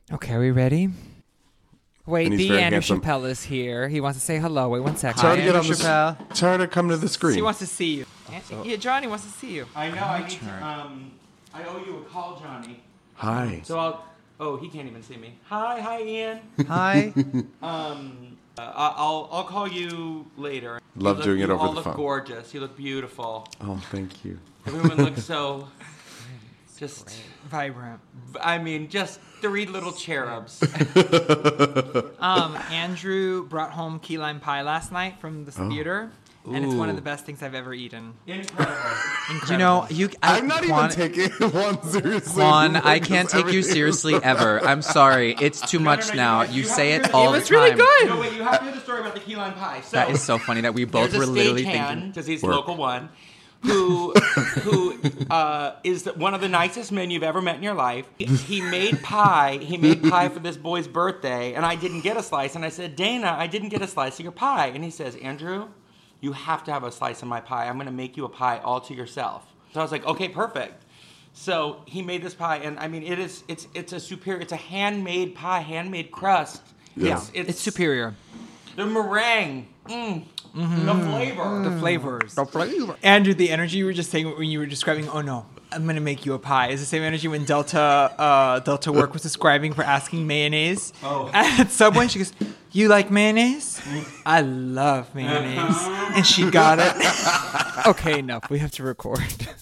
Okay, are we ready? Wait, And he's the very Andrew handsome. Chappelle is here. He wants to say hello. Wait 1 second. Try to get on Andrew the Chappelle. Try to come to the screen. He wants to see you. Yeah, Johnny wants to see you. I know. I need to. I owe you a call, Johnny. Hi. So I'll. Oh, he can't even see me. Hi, Ian. Hi. I'll call you later. Love doing it over the phone. You all the phone. look gorgeous. You look beautiful. Oh, thank you. Everyone looks so. Just. Vibrant. I mean, just 3 little cherubs. Andrew brought home key lime pie last night from the theater, and it's one of the best things I've ever eaten. Incredible. Incredible. You know, I'm not even taking one seriously. Juan, You I like can't this take you everything. seriously ever. I'm sorry. It's too much no, now. you You have say to it hear all it the was time. really good. No, wait, you have to hear the story about the key lime pie. So, That is so funny that we both there's were a literally stagehand, thinking. because he's Work. local one, who is one of the nicest men you've ever met in your life. He made pie. He made pie for this boy's birthday, and I didn't get a slice. And I said, Dana, I didn't get a slice of your pie. And he says, Andrew, you have to have a slice of my pie. I'm going to make you a pie all to yourself. So I was like, okay, perfect. So he made this pie, and I mean, it's a superior. It's a handmade pie, handmade crust. Yeah. It's superior. The meringue, the flavor. The flavors. Andrew, the energy you were just saying when you were describing, oh no, I'm going to make you a pie, is the same energy when Delta Work was describing for asking mayonnaise. Oh. At Subway, she goes, you like mayonnaise? I love mayonnaise. And she got it. Okay, enough. We have to record.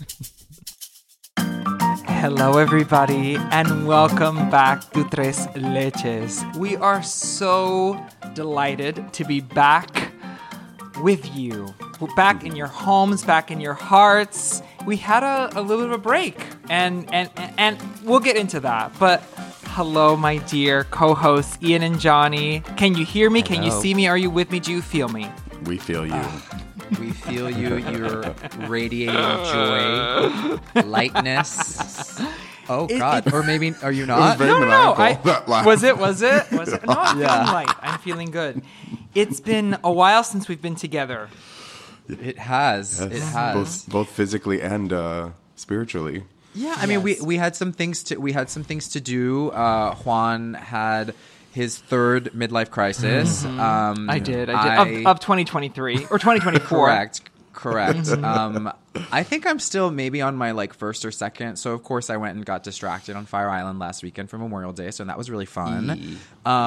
Hello, everybody, and welcome back to Tres Leches. We are so delighted to be back with you. We're back in your homes, back in your hearts. We had a little bit of a break, and we'll get into that. But hello, my dear co-hosts, Ian and Johnny. Can you hear me? Can you Hello. see me? Are you with me? Do you feel me? We feel you. We feel you. You're radiating joy, lightness. Oh, God. Or maybe, are you not? very No. maniacal, that laugh. Was it? No, I'm feeling light. I'm feeling good. It's been a while since we've been together. It has. Yes. It has. Both physically and spiritually. Yeah, I mean, Yes. we had some things to do. Juan had his third midlife crisis. I did. Of 2023 or 2024. Correct. I think I'm still maybe on my first or second. So of course I went and got distracted on Fire Island last weekend for Memorial Day. So that was really fun.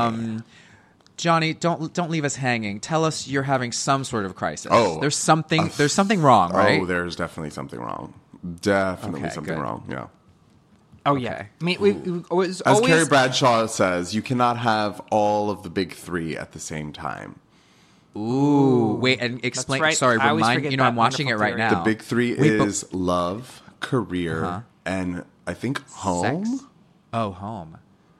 Johnny, don't leave us hanging. Tell us you're having some sort of crisis. Oh, there's something wrong, right? Oh, there's definitely something wrong. Definitely Okay, something good. wrong. Yeah. Oh yeah. I mean, we always As Carrie Bradshaw says, you cannot have all of the big three at the same time. Ooh, wait, and explain. right. Sorry, I always remind forget I'm that watching it wonderful right theory. now. The big three Wait, but- is love, career, and I think home. Sex? Oh, home.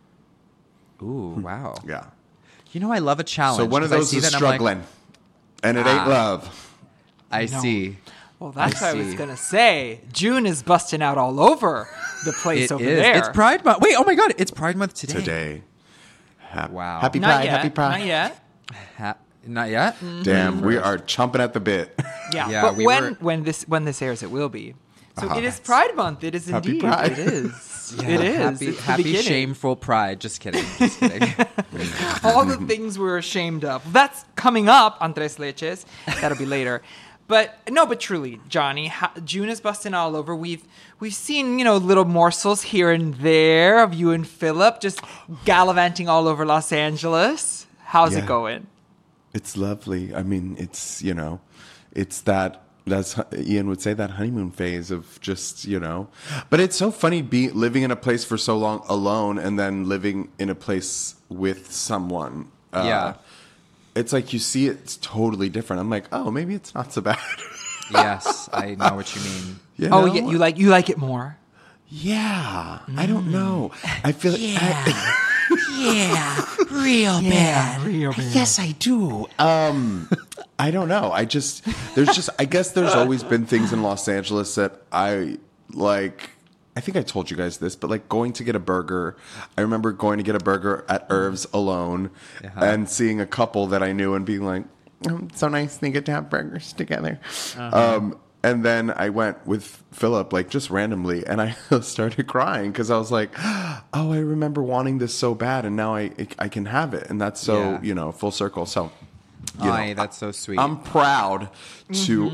Ooh, wow. Yeah. You know, I love a challenge. So one of 'cause I those see is that and I'm like, struggling, and it ain't love. I see. Well, that's I what I was see. gonna say. June is busting out all over the place It over is. there. It's Pride Month. Wait, oh my God, it's Pride Month today. Today. Wow. Happy Not Pride. yet. Happy Pride. Not yet. Not yet. Damn, we are chomping at the bit. Yeah. Yeah, but we when this airs, it will be. So it is Pride Month. It is Happy indeed. Pride. It is. Yeah, It is. Happy, It's the happy beginning. shameful Pride. Just kidding. Just kidding. All the things we're ashamed of. That's coming up on Tres Leches. That'll be later. But truly, Johnny, June is busting all over. We've seen, little morsels here and there of you and Philip just gallivanting all over Los Angeles. How's Yeah. it going? It's lovely. I mean, it's that's Ian would say, that honeymoon phase of just, But it's so funny living in a place for so long alone and then living in a place with someone. Yeah. It's like you see it's totally different. I'm like, oh, maybe it's not so bad. Yes, I know what you mean. You Oh, know? yeah, you like it more. Yeah. I don't know. I feel Yeah, real bad. Real bad. Yes, I do. I don't know. I guess there's always been things in Los Angeles that I like. I think I told you guys this, but like going to get a burger. I remember going to get a burger at Irv's alone and seeing a couple that I knew and being like, oh, it's so nice they get to have burgers together. And then I went with Philip, like just randomly, and I started crying because I was like, "Oh, I remember wanting this so bad, and now I can have it." And that's so full circle. So, that's so sweet. I'm proud to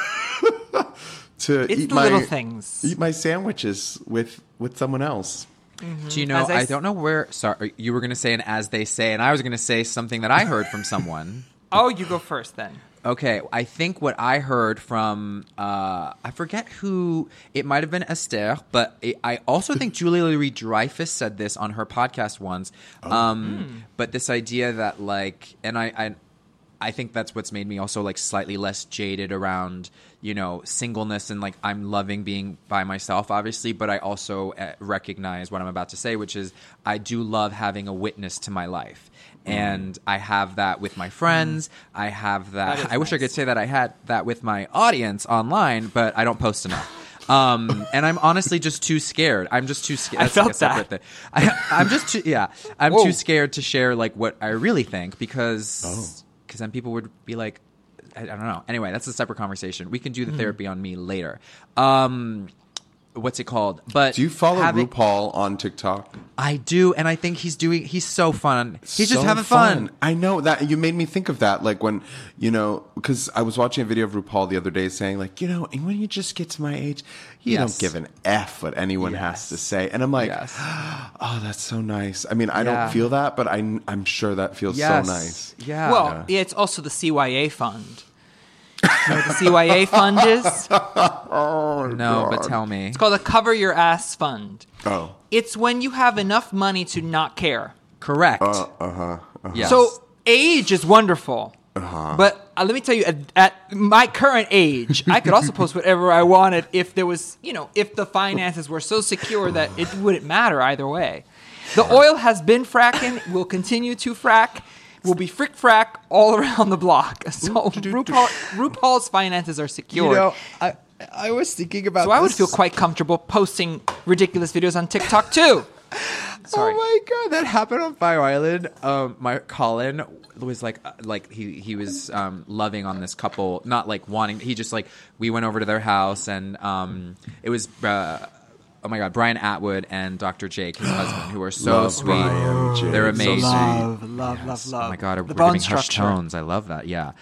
to It's eat the my little things. eat my sandwiches with someone else. Do you know? As I don't know where. Sorry, you were going to say an as they say, and I was going to say something that I heard from someone. Oh, you go first then. Okay, I think what I heard from I forget who it might have been Esther, but I also think Julia Louis-Dreyfus said this on her podcast once. But this idea that like, and I think that's what's made me also like slightly less jaded around singleness and like I'm loving being by myself, obviously, but I also recognize what I'm about to say, which is I do love having a witness to my life. And I have that with my friends. I have that. I wish I could say that I had that with my audience online, but I don't post enough. And I'm honestly just too scared. I'm just too scared. I felt that. I'm just too, I'm too scared to share like what I really think because then people would be like, I don't know. Anyway, that's a separate conversation. We can do the therapy on me later. What's it called? But do you follow RuPaul on TikTok? I do, and I think he's so fun. He's just So having fun. I know that you made me think of that, like when because I was watching a video of RuPaul the other day saying like, when you just get to my age, you don't give an F what anyone has to say, and I'm like, oh, that's so nice. I mean, I don't feel that, but I'm sure that feels so nice. Yeah. Well, it's also the CYA fund. You know what the CYA fund is? No, but tell me. It's called a Cover Your Ass Fund. Oh. It's when you have enough money to not care. Correct. Yes. So age is wonderful. But let me tell you, at my current age, I could also post whatever I wanted if there was, if the finances were so secure that it wouldn't matter either way. The oil has been fracking, will continue to frack. Will be frick-frack all around the block. So RuPaul's finances are secure. I was thinking about So I would feel quite comfortable posting ridiculous videos on TikTok too. Sorry. Oh my god, that happened on Fire Island. My Colin was like he was loving on this couple, not like wanting. He just like we went over to their house and it was. Oh my God, Brian Atwood and Dr. Jake, his husband, who are so sweet. They're amazing. Love. Oh my God, the we're bone giving hushed structure. tones. I love that. Yeah.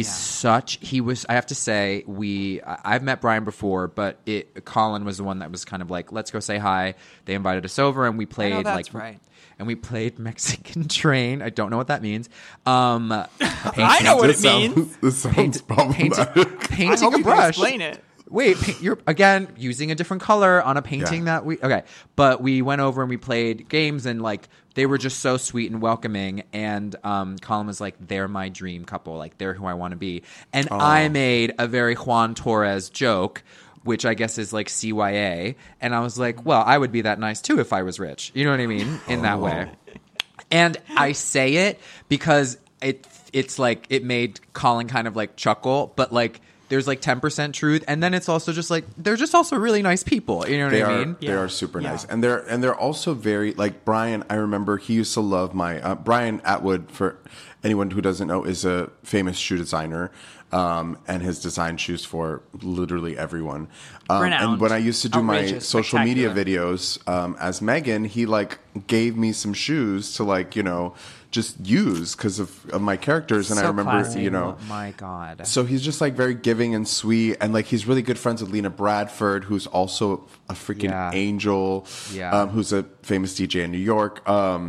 He was, I have to say, I've met Brian before, but Colin was the one that was kind of like, let's go say hi. They invited us over and we played. I know that's right. And we played Mexican Train. I don't know what that means. I know what it means. This sounds problematic. Painting a brush. Explain it. Wait, you're again using a different color on a painting that we okay. But we went over and we played games and like they were just so sweet and welcoming. And Colin was like, "They're my dream couple. Like they're who I want to be." And I made a very Juan Torres joke, which I guess is like CYA. And I was like, "Well, I would be that nice too if I was rich." You know what I mean? In that way. And I say it because it's like it made Colin kind of like chuckle, but like. There's like 10% truth, and then it's also just like they're just also really nice people. You know what I mean? They are super nice, and they're also very like Brian. I remember he used to love my Brian Atwood. For anyone who doesn't know, is a famous shoe designer, and has designed shoes for literally everyone. And when I used to do my social media videos as Megan, he like gave me some shoes to like just use because of my characters. And So I remember, classy. Oh my God. So he's just like very giving and sweet, and like he's really good friends with Lena Bradford, who's also a freaking angel, who's a famous DJ in New York.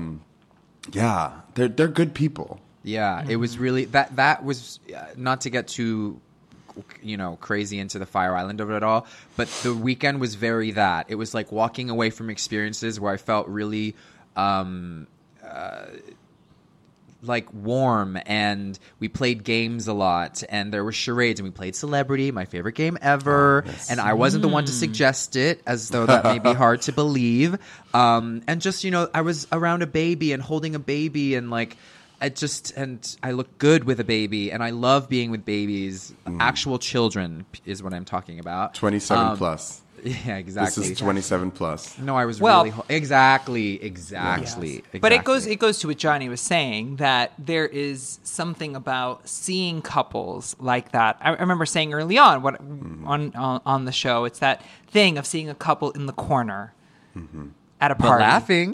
They're good people. Yeah, it was really that was not to get too crazy into the Fire Island of it all, but the weekend was very that. It was like walking away from experiences where I felt really like warm, and we played games a lot, and there were charades, and we played Celebrity, my favorite game ever. And I wasn't the one to suggest it, as though that may be hard to believe. And just I was around a baby and holding a baby, and like I look good with a baby, and I love being with babies. Actual children is what I'm talking about. 27 plus. Yeah, exactly. This is 27 plus. No, I was Well- really exactly. But it goes to what Johnny was saying, that there is something about seeing couples like that. I remember saying early on on the show, it's that thing of seeing a couple in the corner at a party, laughing,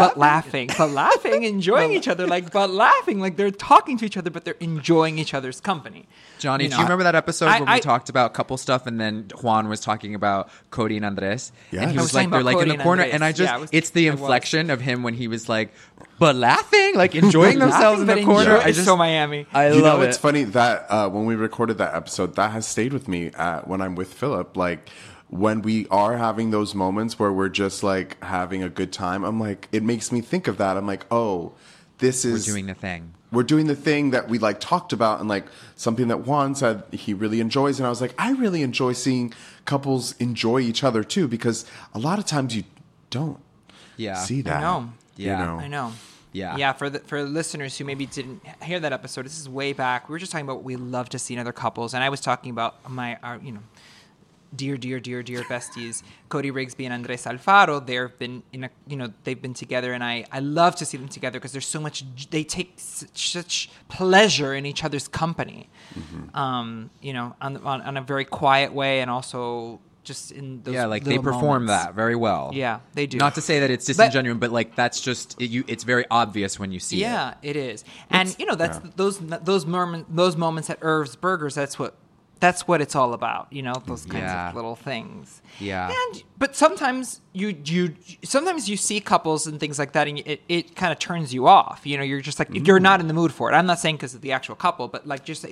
enjoying each other, like they're talking to each other, but they're enjoying each other's company. Johnny, You do know, you remember that episode where I- we talked about couple stuff, and then Juan was talking about Cody and Andres, Yes. and he I was was like, talking they're about like in Cody the and corner, Andres. and I just, Yeah, I was- it's the I was. inflection of him when he was like, but laughing, like enjoying themselves in Laughing, the but corner. enjoy- it's so Miami. I You love know, it's it. funny that when we recorded that episode, that has stayed with me when I'm with Philip. Like, when we are having those moments where we're just like having a good time, I'm like, it makes me think of that. I'm like, oh, this is We're doing the thing. We're doing the thing that we like talked about, and like something that Juan said he really enjoys. And I was like, I really enjoy seeing couples enjoy each other too, because a lot of times you don't Yeah. see that. know. Yeah. You know? I know. Yeah. Yeah, for listeners who maybe didn't hear that episode, this is way back. We were just talking about what we love to see in other couples, and I was talking about our dear besties, Cody Rigsby and Andres Alfaro. They've been they've been together, and I love to see them together because there's so much. They take such pleasure in each other's company, on a very quiet way, and also just in those Yeah, like they little perform moments. that very well. Yeah, they do. Not to say that it's disingenuous, but like that's just it's very obvious when you see it. Yeah, it is, and that's those moments at Irv's Burgers. That's what it's all about. Those kinds Yeah. of little things. Yeah. But sometimes you see couples and things like that, and it kind of turns you off. You're just like, if you're not in the mood for it. I'm not saying because of the actual couple, but like just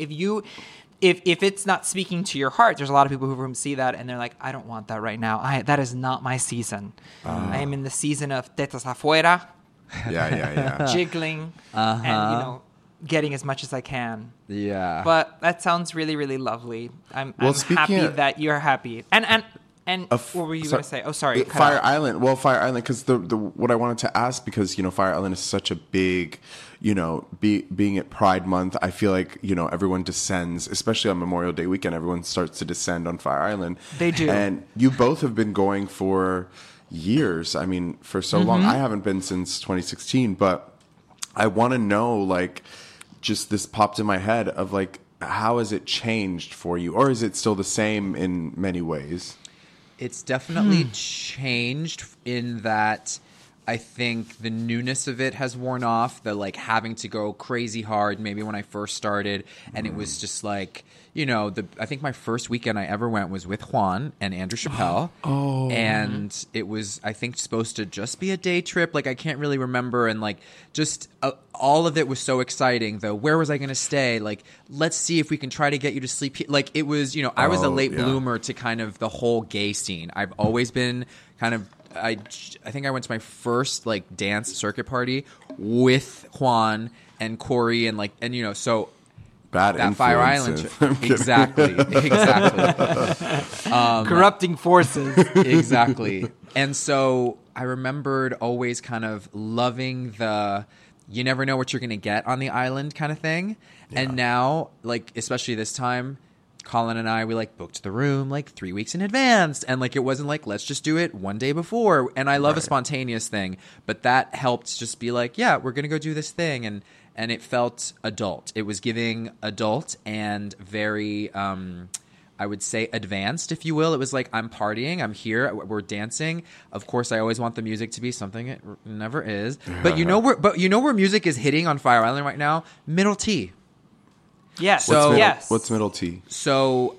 if it's not speaking to your heart, there's a lot of people who see that and they're like, I don't want that right now. That is not my season. I am in the season of tetas afuera, Yeah. jiggling, and getting as much as I can. Yeah. But that sounds really, really lovely. I'm speaking happy of- that you're happy. And what were you going to say? Oh, sorry. cut Fire out. Island. Well, Fire Island, because the what I wanted to ask, because Fire Island is such a big, being at Pride Month, I feel like everyone descends, especially on Memorial Day weekend. Everyone starts to descend on Fire Island. They do. And you both have been going for years. I mean, for so long. I haven't been since 2016, but I want to know, like, just this popped in my head of like, how has it changed for you, or is it still the same in many ways? It's definitely changed in that I think the newness of it has worn off. The like having to go crazy hard maybe when I first started, and it was just like, I think my first weekend I ever went was with Juan and Andrew Chappelle. And it was, I think, supposed to just be a day trip. Like, I can't really remember. And like, just all of it was so exciting, though. Where was I going to stay? Like, let's see if we can try to get you to sleep here. Like, it was, I was a late bloomer to kind of the whole gay scene. I've always been kind of, I think I went to my first like dance circuit party with Juan and Corey and so Bad that Fire Island influences. I'm kidding. exactly Corrupting forces. exactly. And so I remembered always kind of loving the you never know what you're going to get on the island kind of thing. And now, like, especially this time, Colin and I, we like booked the room like 3 weeks in advance. And like, it wasn't like, let's just do it one day before. And I love a spontaneous thing, but that helped just be like, yeah, we're going to go do this thing. And it felt adult. It was giving adult and very, I would say advanced, if you will. It was like, I'm partying, I'm here, we're dancing. Of course, I always want the music to be something it never is. But where music is hitting on Fire Island right now? Middle T. Yes. So- What's middle T? So,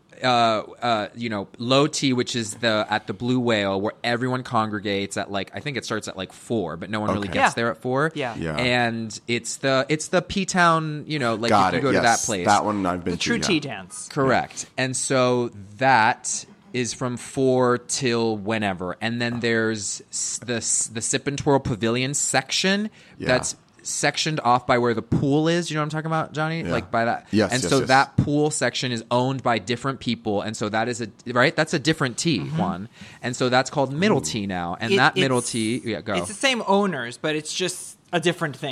low T, which is at the Blue Whale, where everyone congregates at like, I think it starts at like 4, but no one really Okay. gets Yeah. there at 4. Yeah. Yeah. And it's the P-Town, like Got you it. can go to Yes. that place. That one I've been The to. true yeah. tea dance. Correct. And so that is from 4 till whenever. And then there's the Sip and Twirl Pavilion section that's sectioned off by where the pool is. You know what I'm talking about, Johnny? Yeah. Like by that. Yes, And yes, so yes. that pool section is owned by different people. And so that is that's a different T, Juan. And so that's called middle T now. And that middle T, go. It's the same owners, but it's just a different thing.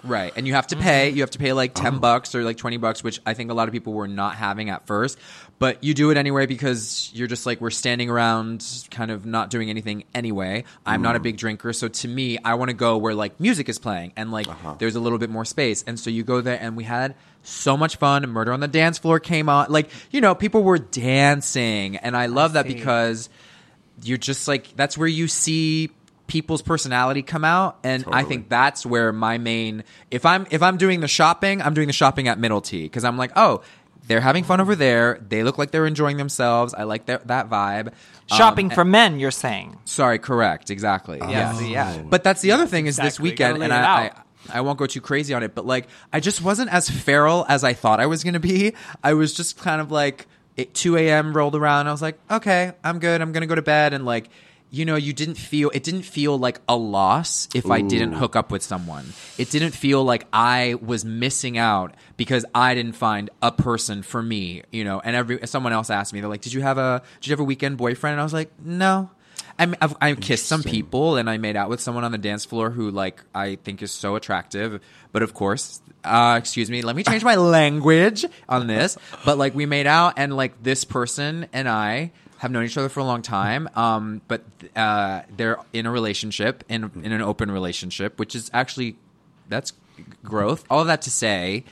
Right. And you have to pay. You have to pay like $10 or like $20, which I think a lot of people were not having at first. But you do it anyway because you're just like, we're standing around kind of not doing anything anyway. I'm not a big drinker. So to me, I want to go where like music is playing and like there's a little bit more space. And so you go there and we had so much fun. Murder on the Dance Floor came on. Like, you know, people were dancing. And I love that because you're just like, that's where you see people's personality come out, and I think that's where my main, if I'm doing the shopping, I'm doing the shopping at Middle T, because I'm like, oh, they're having fun over there, they look like they're enjoying themselves, I like that vibe. Shopping for men, you're saying? Sorry, correct, exactly. Yes. Yeah. But that's the other thing is this Exactly. weekend, Gotta and lay it out. I won't go too crazy on it, but like I just wasn't as feral as I thought I was going to be. I was just kind of like 2 a.m. rolled around, I was like, okay, I'm good, I'm going to go to bed, and like, you know, it didn't feel like a loss if I didn't hook up with someone. It didn't feel like I was missing out because I didn't find a person for me, you know. And someone else asked me, they're like, did you have a weekend boyfriend? And I was like, no. I kissed some people and I made out with someone on the dance floor who like I think is so attractive. But of course, excuse me, let me change my language on this. But like we made out, and like this person and I have known each other for a long time, but they're in a relationship, in an open relationship, which is actually, that's growth. All of that to say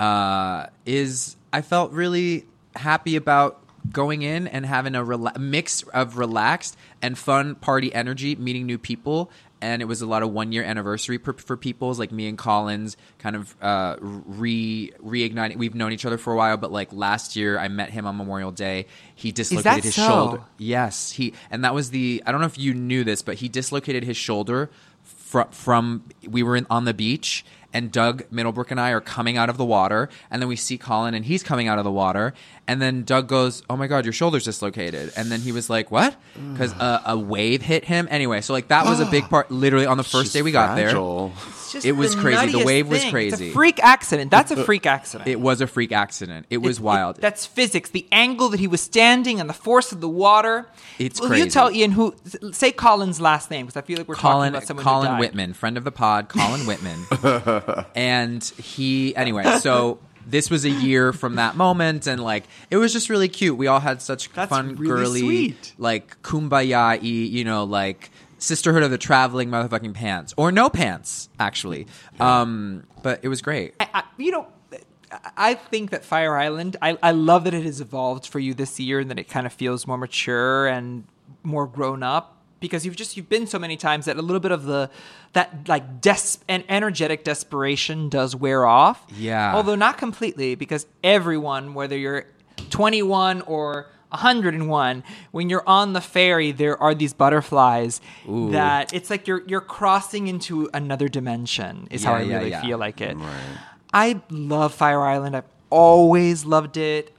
is I felt really happy about going in and having a mix of relaxed and fun party energy, meeting new people. And it was a lot of 1 year anniversary for people's, like me and Collins kind of reigniting. We've known each other for a while, but like last year I met him on Memorial Day. He dislocated his shoulder. Yes, and that was I don't know if you knew this, but he dislocated his shoulder from we were on the beach, and Doug Middlebrook and I are coming out of the water, and then we see Colin and he's coming out of the water, and then Doug goes, oh my God, your shoulder's dislocated. And then he was like, what? Because a wave hit him. Anyway, so like that was a big part, literally on the first day we got there. It was crazy. The wave was crazy. It's a freak accident. That's a freak accident. It was a freak accident. It was wild. That's physics. The angle that he was standing and the force of the water. It's Will crazy. you tell Ian say Colin's last name, because I feel like we're talking about someone who Colin died. Whitman, friend of the pod, Colin Whitman. And anyway, so this was a year from that moment, and like it was just really cute. We all had such fun, really girly, sweet. like kumbaya-y, you know, like sisterhood of the traveling motherfucking pants, or no pants, actually. But it was great. I think that Fire Island, I love that it has evolved for you this year, and that it kind of feels more mature and more grown up, because you've been so many times that a little bit of that like and energetic desperation does wear off. Yeah. Although not completely, because everyone, whether you're 21 or 101, when you're on the ferry, there are these butterflies that it's like you're crossing into another dimension, is how I really feel like it. Right. I love Fire Island. I've always loved it.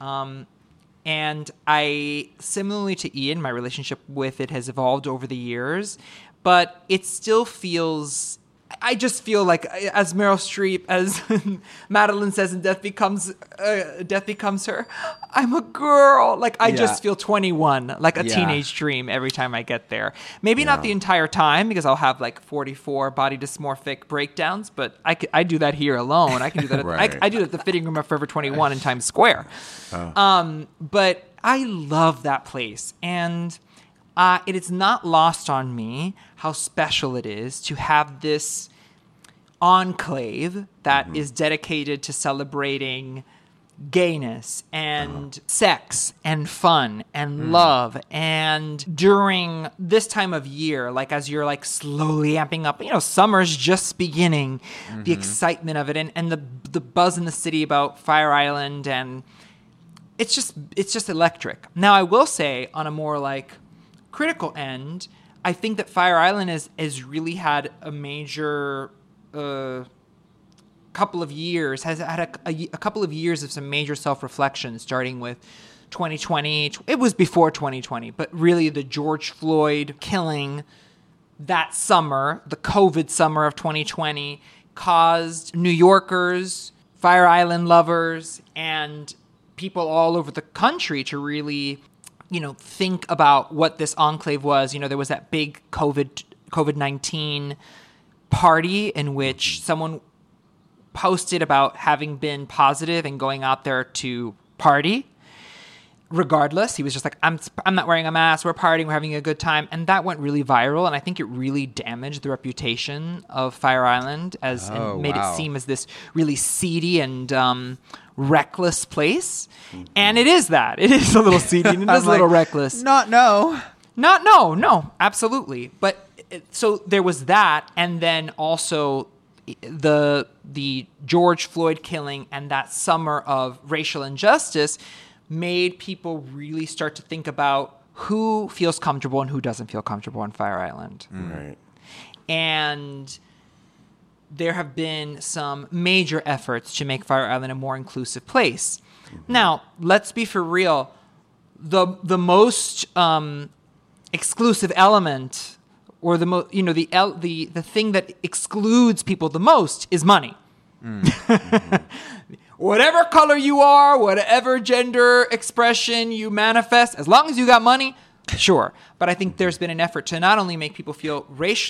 And I, similarly to Ian, my relationship with it has evolved over the years, but it still feels, I just feel like, as Meryl Streep, as Madeline says in Death Becomes Her, I'm a girl. Like, I just feel 21, like a teenage dream every time I get there. Maybe not the entire time, because I'll have like 44 body dysmorphic breakdowns, but I do that here alone. I can do that. Right. I do it at the fitting room of Forever 21 in Times Square. But I love that place. And it is not lost on me how special it is to have this enclave that is dedicated to celebrating gayness and sex and fun and love. And during this time of year, like as you're like slowly amping up, you know, summer's just beginning, the excitement of it and the buzz in the city about Fire Island, and it's just electric. Now, I will say, on a more like critical end, I think that Fire Island has really had a major couple of years, has had a couple of years of some major self-reflection, starting with 2020. It was before 2020, but really the George Floyd killing that summer, the COVID summer of 2020, caused New Yorkers, Fire Island lovers, and people all over the country to really, you know, think about what this enclave was. You know, there was that big COVID-19 party in which someone posted about having been positive and going out there to party. Regardless, he was just like, I'm not wearing a mask, we're partying, we're having a good time. And that went really viral, and I think it really damaged the reputation of Fire Island and made it seem as this really seedy and reckless place. And it is that. It is a little seedy and it is a little reckless. No, absolutely. But so there was that, and then also the George Floyd killing and that summer of racial injustice made people really start to think about who feels comfortable and who doesn't feel comfortable on Fire Island. Right. And there have been some major efforts to make Fire Island a more inclusive place. Now, let's be for real. The most exclusive element, or the thing that excludes people the most, is money. Whatever color you are, whatever gender expression you manifest, as long as you got money, sure. But I think there's been an effort to not only make people feel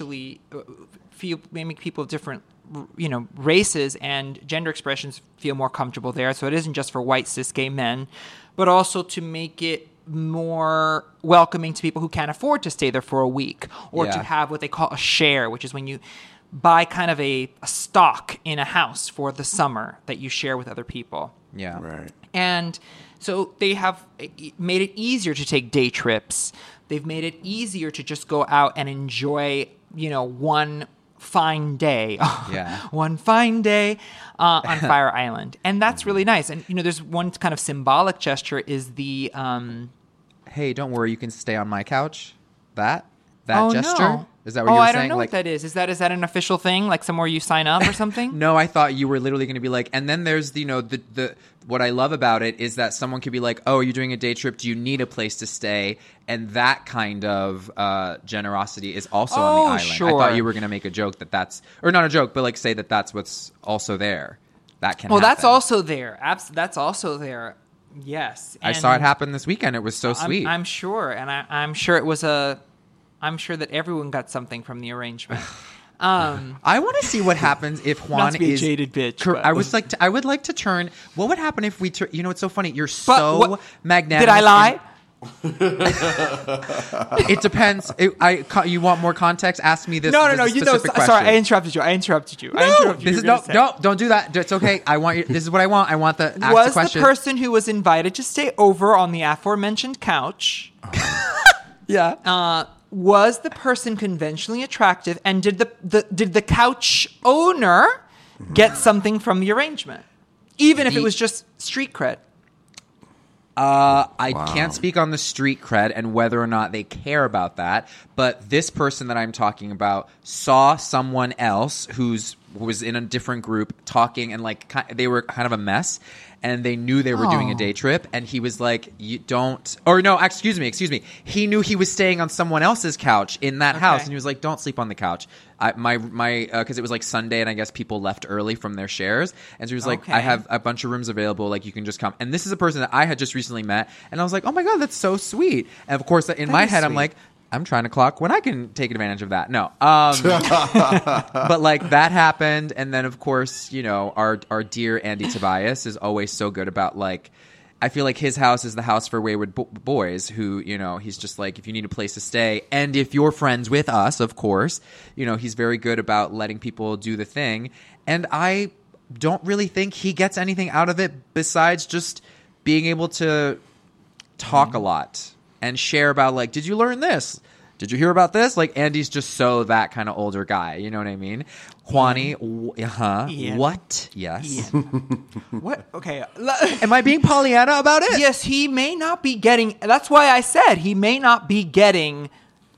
make people of different, races and gender expressions feel more comfortable there. So it isn't just for white cis gay men, but also to make it more welcoming to people who can't afford to stay there for a week, or to have what they call a share, which is when you buy kind of a stock in a house for the summer that you share with other people. Yeah. Right. And so they have made it easier to take day trips. They've made it easier to just go out and enjoy, one fine day. One fine day on Fire Island. And that's really nice. And, there's one kind of symbolic gesture is the... hey, don't worry, you can stay on my couch. That gesture? No. Is that what you were saying? I don't know what that is. Is that an official thing? Like somewhere you sign up or something? No, I thought you were literally going to be like, and then there's the what I love about it is that someone could be like, oh, you're doing a day trip. Do you need a place to stay? And that kind of generosity is also on the island. Sure. I thought you were going to make a joke or not a joke, but like say that's what's also there. That can happen. That's also there. That's also there. Yes. I saw it happen this weekend. It was so sweet. I'm sure. And I'm sure it was I'm sure that everyone got something from the arrangement. I want to see what happens if Juan not to be is a jaded bitch. I would like to turn. What would happen if we? It's so funny. You're so magnanimous. Did I lie? It depends. You want more context? Ask me this. No. Question. Sorry, I interrupted you. Don't do that. It's okay. I want you. This is what I want. I want the ask was the question. The person who was invited to stay over on the aforementioned couch? Yeah. Was the person conventionally attractive, and did the couch owner get something from the arrangement, even if it was just street cred? I can't speak on the street cred and whether or not they care about that, but this person that I'm talking about saw someone else who was in a different group talking, and they were kind of a mess, and they knew they were doing a day trip, and he was like, excuse me. He knew he was staying on someone else's couch in that house, and he was like, don't sleep on the couch. Because it was like Sunday, and I guess people left early from their shares, and so he was like, I have a bunch of rooms available, like you can just come. And this is a person that I had just recently met, and I was like, oh my God, that's so sweet. And of course, in my head, I'm like, I'm trying to clock when I can take advantage of that. No. But that happened. And then of course, our dear Andy Tobias is always so good about I feel like his house is the house for wayward boys who, he's just like, if you need a place to stay and if you're friends with us, of course, he's very good about letting people do the thing. And I don't really think he gets anything out of it besides just being able to talk a lot. And share about did you learn this? Did you hear about this? Andy's just so that kind of older guy. You know what I mean? Juani, Ian. What? Yes. Ian. What? Okay. Am I being Pollyanna about it? Yes, he may not be getting. That's why I said he may not be getting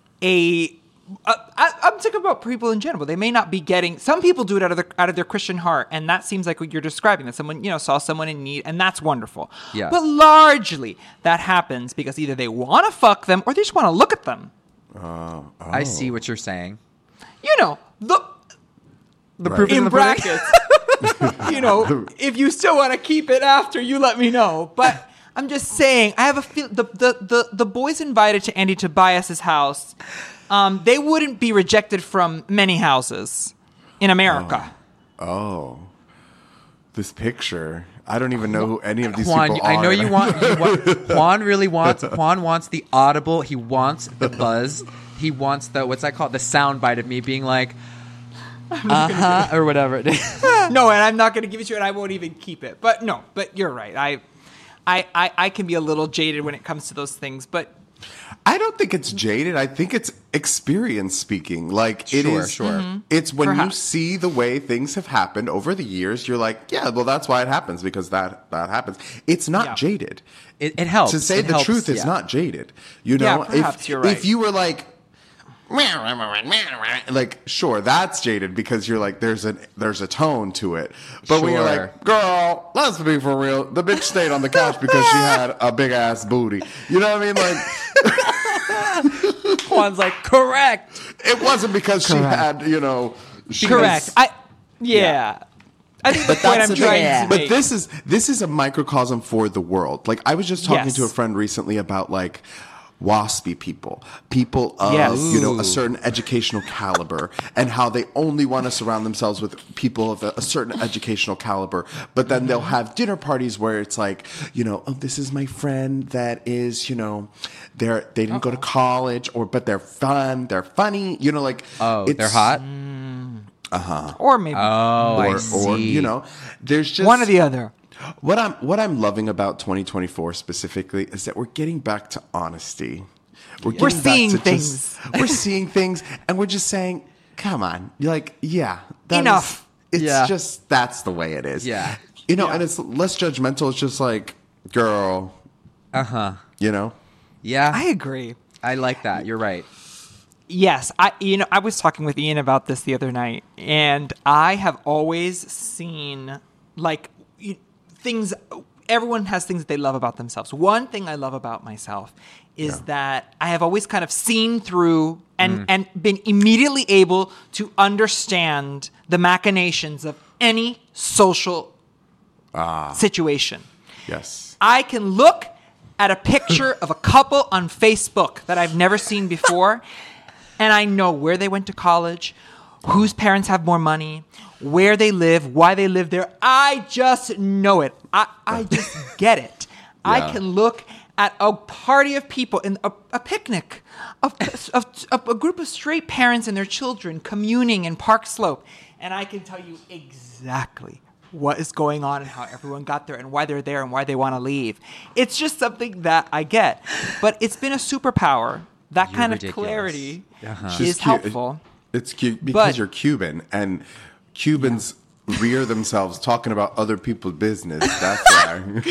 I'm talking about people in general. They may not be getting. Some people do it out of their Christian heart, and that seems like what you're describing. That someone saw someone in need, and that's wonderful. Yeah. But largely that happens because either they want to fuck them or they just want to look at them. I see what you're saying. The proof is in the brackets. If you still want to keep it after, you let me know. But I'm just saying, I have a feel the boys invited to Andy Tobias's house. They wouldn't be rejected from many houses in America. this picture. I don't even know who any of these Juan, people are. I know you want Juan really wants Juan wants the audible, he wants the buzz, he wants the what's that called? The sound bite of me being like or whatever it is. No, and I'm not going to give it to you, and I won't even keep it. But no, but you're right. I can be a little jaded when it comes to those things, but I don't think it's jaded. I think it's experience speaking. Like it Sure, is. sure. Mm-hmm. It's when Perhaps. you see the way things have happened over the years. You're like, yeah, well, that's why it happens because that happens. It's not Yeah. jaded. It helps. To say It the helps, truth, it's yeah. not jaded. You Yeah, know, perhaps you're right. If you were like, like, sure, that's jaded because you're like, there's a tone to it. But when you're Sure. like, girl, let's be for real, the bitch stayed on the couch because she had a big ass booty. You know what I mean? Like, Juan's like, correct. it wasn't because she Correct. had, she correct. was- Yeah. I think the point that's I'm the trying thing. to But make. this is a microcosm for the world. Like I was just talking Yes. to a friend recently about like waspy people of Yes. a certain educational caliber, and how they only want to surround themselves with people of a certain educational caliber. But then they'll have dinner parties where it's like, oh, this is my friend that is, they didn't go to college, but they're fun, they're funny, like Oh, it's- they're hot? or maybe Oh, I or see. there's just one or the other. What I'm loving about 2024 specifically is that we're getting back to honesty. We're getting back seeing to things. we're seeing things, and we're just saying, "Come on!" You're like, yeah, that Enough. is- it's Yeah. just that's the way it is. Yeah. And it's less judgmental. It's just like, girl, Yeah. I agree. I like that. You're right. Yes, I was talking with Ian about this the other night, and I have always seen like things. Everyone has things that they love about themselves. One thing I love about myself is that I have always kind of seen through and been immediately able to understand the machinations of any social situation. yes, I can look at a picture of a couple on Facebook that I've never seen before, and I know where they went to college, whose parents have more money, where they live, why they live there. I just know it. I just get it. I Yeah. can look at a party of people in a picnic of a group of straight parents and their children communing in Park Slope, and I can tell you exactly what is going on and how everyone got there and why they're there and why they want to leave. It's just something that I get. But it's been a superpower. That You're kind ridiculous. of clarity It's is just cute. helpful. It's cute because But- you're Cuban, and Cubans rear themselves talking about other people's business. That's why.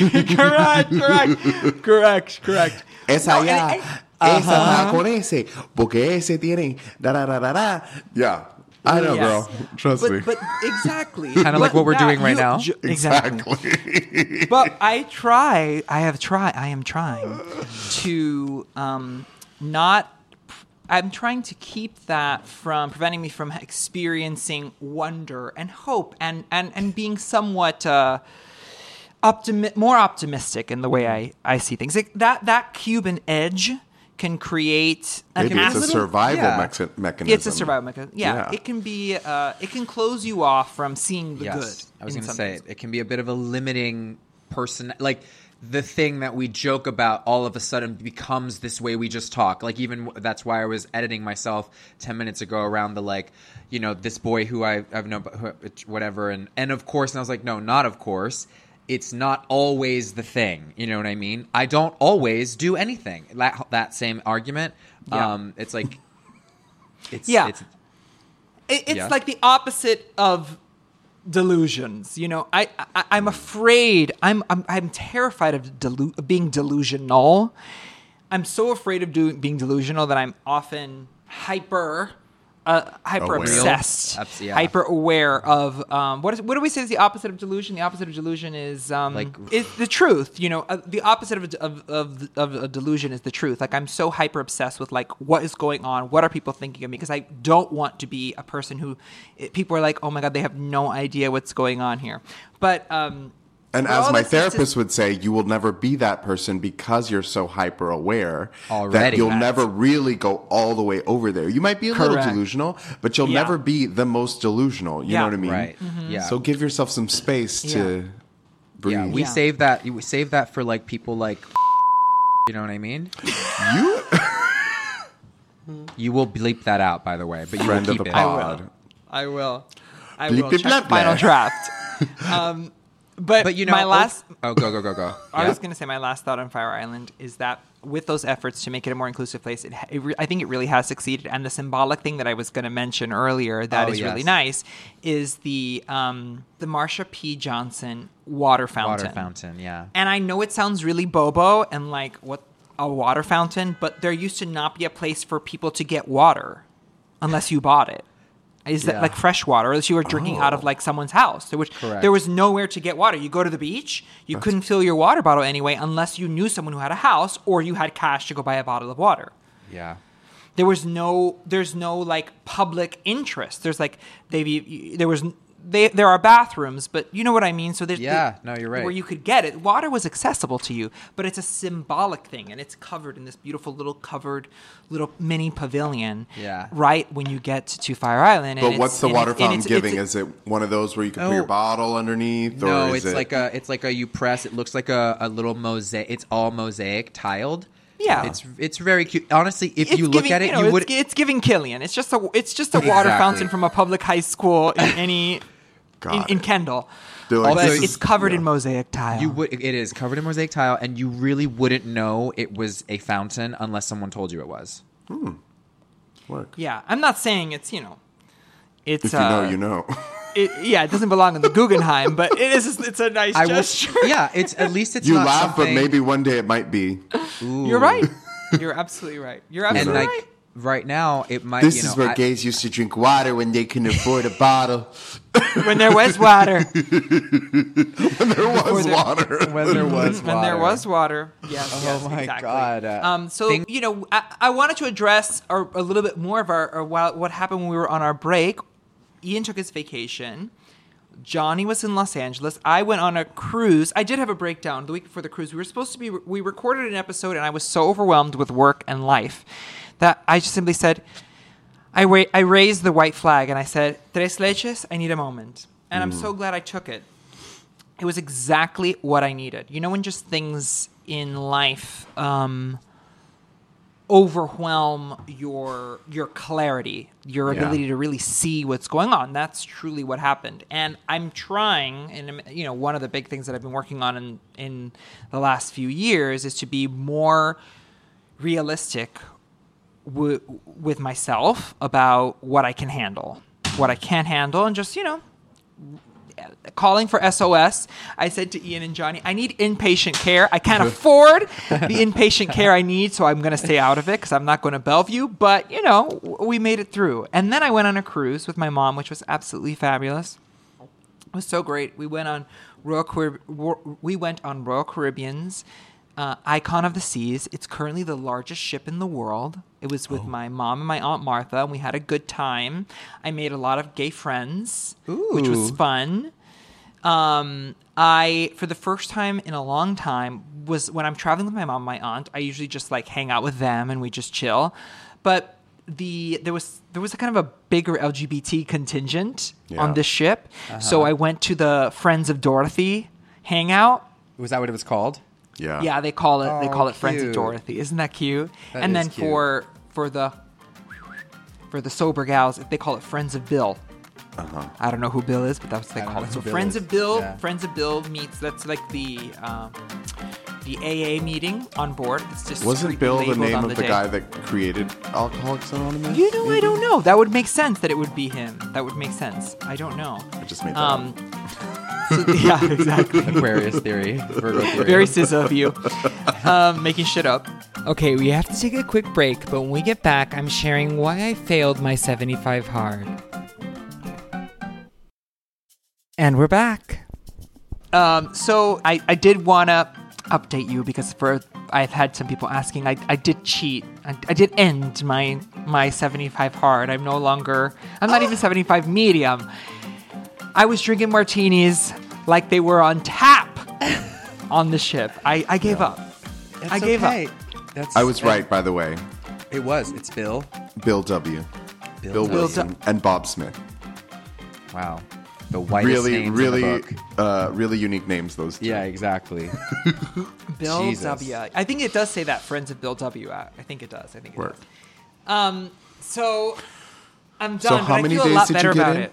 Correct. Esa No, ya, and- esa va con ese, porque ese tiene da da da da da. Yeah, I know, Yes. girl. Trust me. But exactly. Kinda like what we're doing right now. Exactly. Exactly. But I am trying to not. I'm trying to keep that from preventing me from experiencing wonder and hope and being somewhat more optimistic in the way I see things. Like that Cuban edge can create Maybe it's a little- survival yeah. mechanism. It's a survival mechanism. Yeah, Yeah. it can be. It can close you off from seeing the Yes. good. I was in going to some say things. it can be a bit of a limiting person, like the thing that we joke about all of a sudden becomes this way we just talk. Like even that's why I was editing myself 10 minutes ago around the like, this boy who I've known, whatever, and of course, and I was like, no, not of course. It's not always the thing. You know what I mean? I don't always do anything. That same argument. Yeah. It's like, it's Yeah. It's Yeah. like the opposite of delusions. I'm afraid. I'm terrified of being delusional. I'm so afraid of being delusional that I'm often hyper obsessed, Yeah. hyper aware of what do we say is the opposite of delusion? The opposite of delusion is is the truth. The opposite of a delusion is the truth. Like I'm so hyper obsessed with like what is going on, what are people thinking of me? Because I don't want to be a person who people are like, oh my god, they have no idea what's going on here. But And Well, as my that's therapist would say, you will never be that person because you're so hyper aware that Already. you'll That's- never really go all the way over there. You might be a little Correct. delusional, but you'll Yeah. never be the most delusional. You Yeah. know what I mean? Right. Yeah. So give yourself some space to breathe. Yeah, we Yeah. save that. We save that for like people like, you know what I mean? You You will bleep that out, by the way, but you friend will of keep the it. pod. I will. I Bleep, will bleep, check bleep, the final bleep. draft. But But you know, my last. Oh, go. I Yeah. was going to say my last thought on Fire Island is that with those efforts to make it a more inclusive place, I think it really has succeeded. And the symbolic thing that I was going to mention earlier that Oh, is really yes. nice is the Marsha P. Johnson water fountain. Water fountain, yeah. And I know it sounds really bobo and like what a water fountain, but there used to not be a place for people to get water unless you bought it. Is that Yeah. like fresh water, unless you were drinking out of like someone's house? Correct. There was nowhere to get water. You go to the beach, you couldn't fill your water bottle anyway unless you knew someone who had a house or you had cash to go buy a bottle of water. Yeah. There's no like public interest. There's like there are bathrooms, but you know what I mean. So there's No, you're right. where you could get it. Water was accessible to you, but it's a symbolic thing, and it's covered in this beautiful little covered little mini pavilion. Yeah. Right when you get to Fire Island. But and what's the and water and fountain it's- giving? it's- Is it one of those where you can put your Oh. bottle underneath? No, or it's is it... like a you press. It looks like a little mosaic. It's all mosaic tiled. Yeah. It's very cute. Honestly, if it's you look giving, at it, know, you would. It's giving Killian. It's just a water Exactly. fountain from a public high school in any Got in it. Kendall. They're like, Also, this But is- it's covered in yeah. mosaic tile. You would. It is covered in mosaic tile, and you really wouldn't know it was a fountain unless someone told you it was. Work. Yeah, I'm not saying it's it's If you know, you know. it doesn't belong in the Guggenheim, but it's a nice I will. gesture. Yeah, it's at least it's You not laugh, but something- maybe one day it might be. You're right. You're absolutely right. You're And absolutely like right. right now, it might. This you know, is where I- gays used to drink water when they couldn't afford a bottle. When there was water. There was water. when there was When there was water. Yes. Oh yes, my exactly. God. So I wanted to address a little bit more of what happened when we were on our break. Ian took his vacation. Johnny was in Los Angeles. I went on a cruise. I did have a breakdown the week before the cruise. We recorded an episode, and I was so overwhelmed with work and life that I just simply said, I raised the white flag, and I said, Tres Leches, I need a moment. And I'm so glad I took it. It was exactly what I needed. You know, when just things in life overwhelm your clarity, your ability to really see what's going on. That's truly what happened. And I'm trying, and one of the big things that I've been working on in the last few years is to be more realistic with myself about what I can handle, what I can't handle, and just, calling for SOS. I said to Ian and Johnny, I need inpatient care. I can't afford the inpatient care I need, so I'm going to stay out of it because I'm not going to Bellevue. But, we made it through. And then I went on a cruise with my mom, which was absolutely fabulous. It was so great. We went on Royal Caribbean's Icon of the Seas. It's currently the largest ship in the world. It was with my mom and my Aunt Martha, and we had a good time. I made a lot of gay friends, which was fun. I, for the first time in a long time, was when I'm traveling with my mom and my aunt, I usually just like hang out with them and we just chill. But there was a kind of a bigger LGBT contingent on this ship. So I went to the Friends of Dorothy hangout. Was that what it was called? Yeah. Yeah, they call it Friends of cute. Dorothy. Isn't that cute? That And is then cute. for the sober gals, they call it Friends of Bill. I don't know who Bill is, but that's what they I don't call know it. So who Bill Friends is. of Bill, Yeah. Friends of Bill meets. That's like the AA meeting on board. It's just Wasn't discreetly Bill the labeled name on of the day. guy that created Alcoholics Anonymous? I don't know. That would make sense that it would be him. That would make sense. I don't know. I just made that up. Yeah, exactly. Aquarius theory, Virgo theory. Very sis of you. Making shit up. Okay, we have to take a quick break, but when we get back, I'm sharing why I failed my 75 hard. And we're back. So I did want to update you because I've had some people asking. I did cheat. I did end my 75 hard. I'm not even 75 medium. I was drinking martinis like they were on tap on the ship. I gave up. That's I gave okay. up. I was right, by the way. It was. It's Bill. Bill W. Bill W. Wilson and Bob Smith. Wow. The whitest names in the book. Really unique names, those two. Yeah, exactly. Bill Jesus. W. I think it does say that, Friends of Bill W. I think it does. Word. So I'm done, So but how I many feel a days lot did better you get about in? it.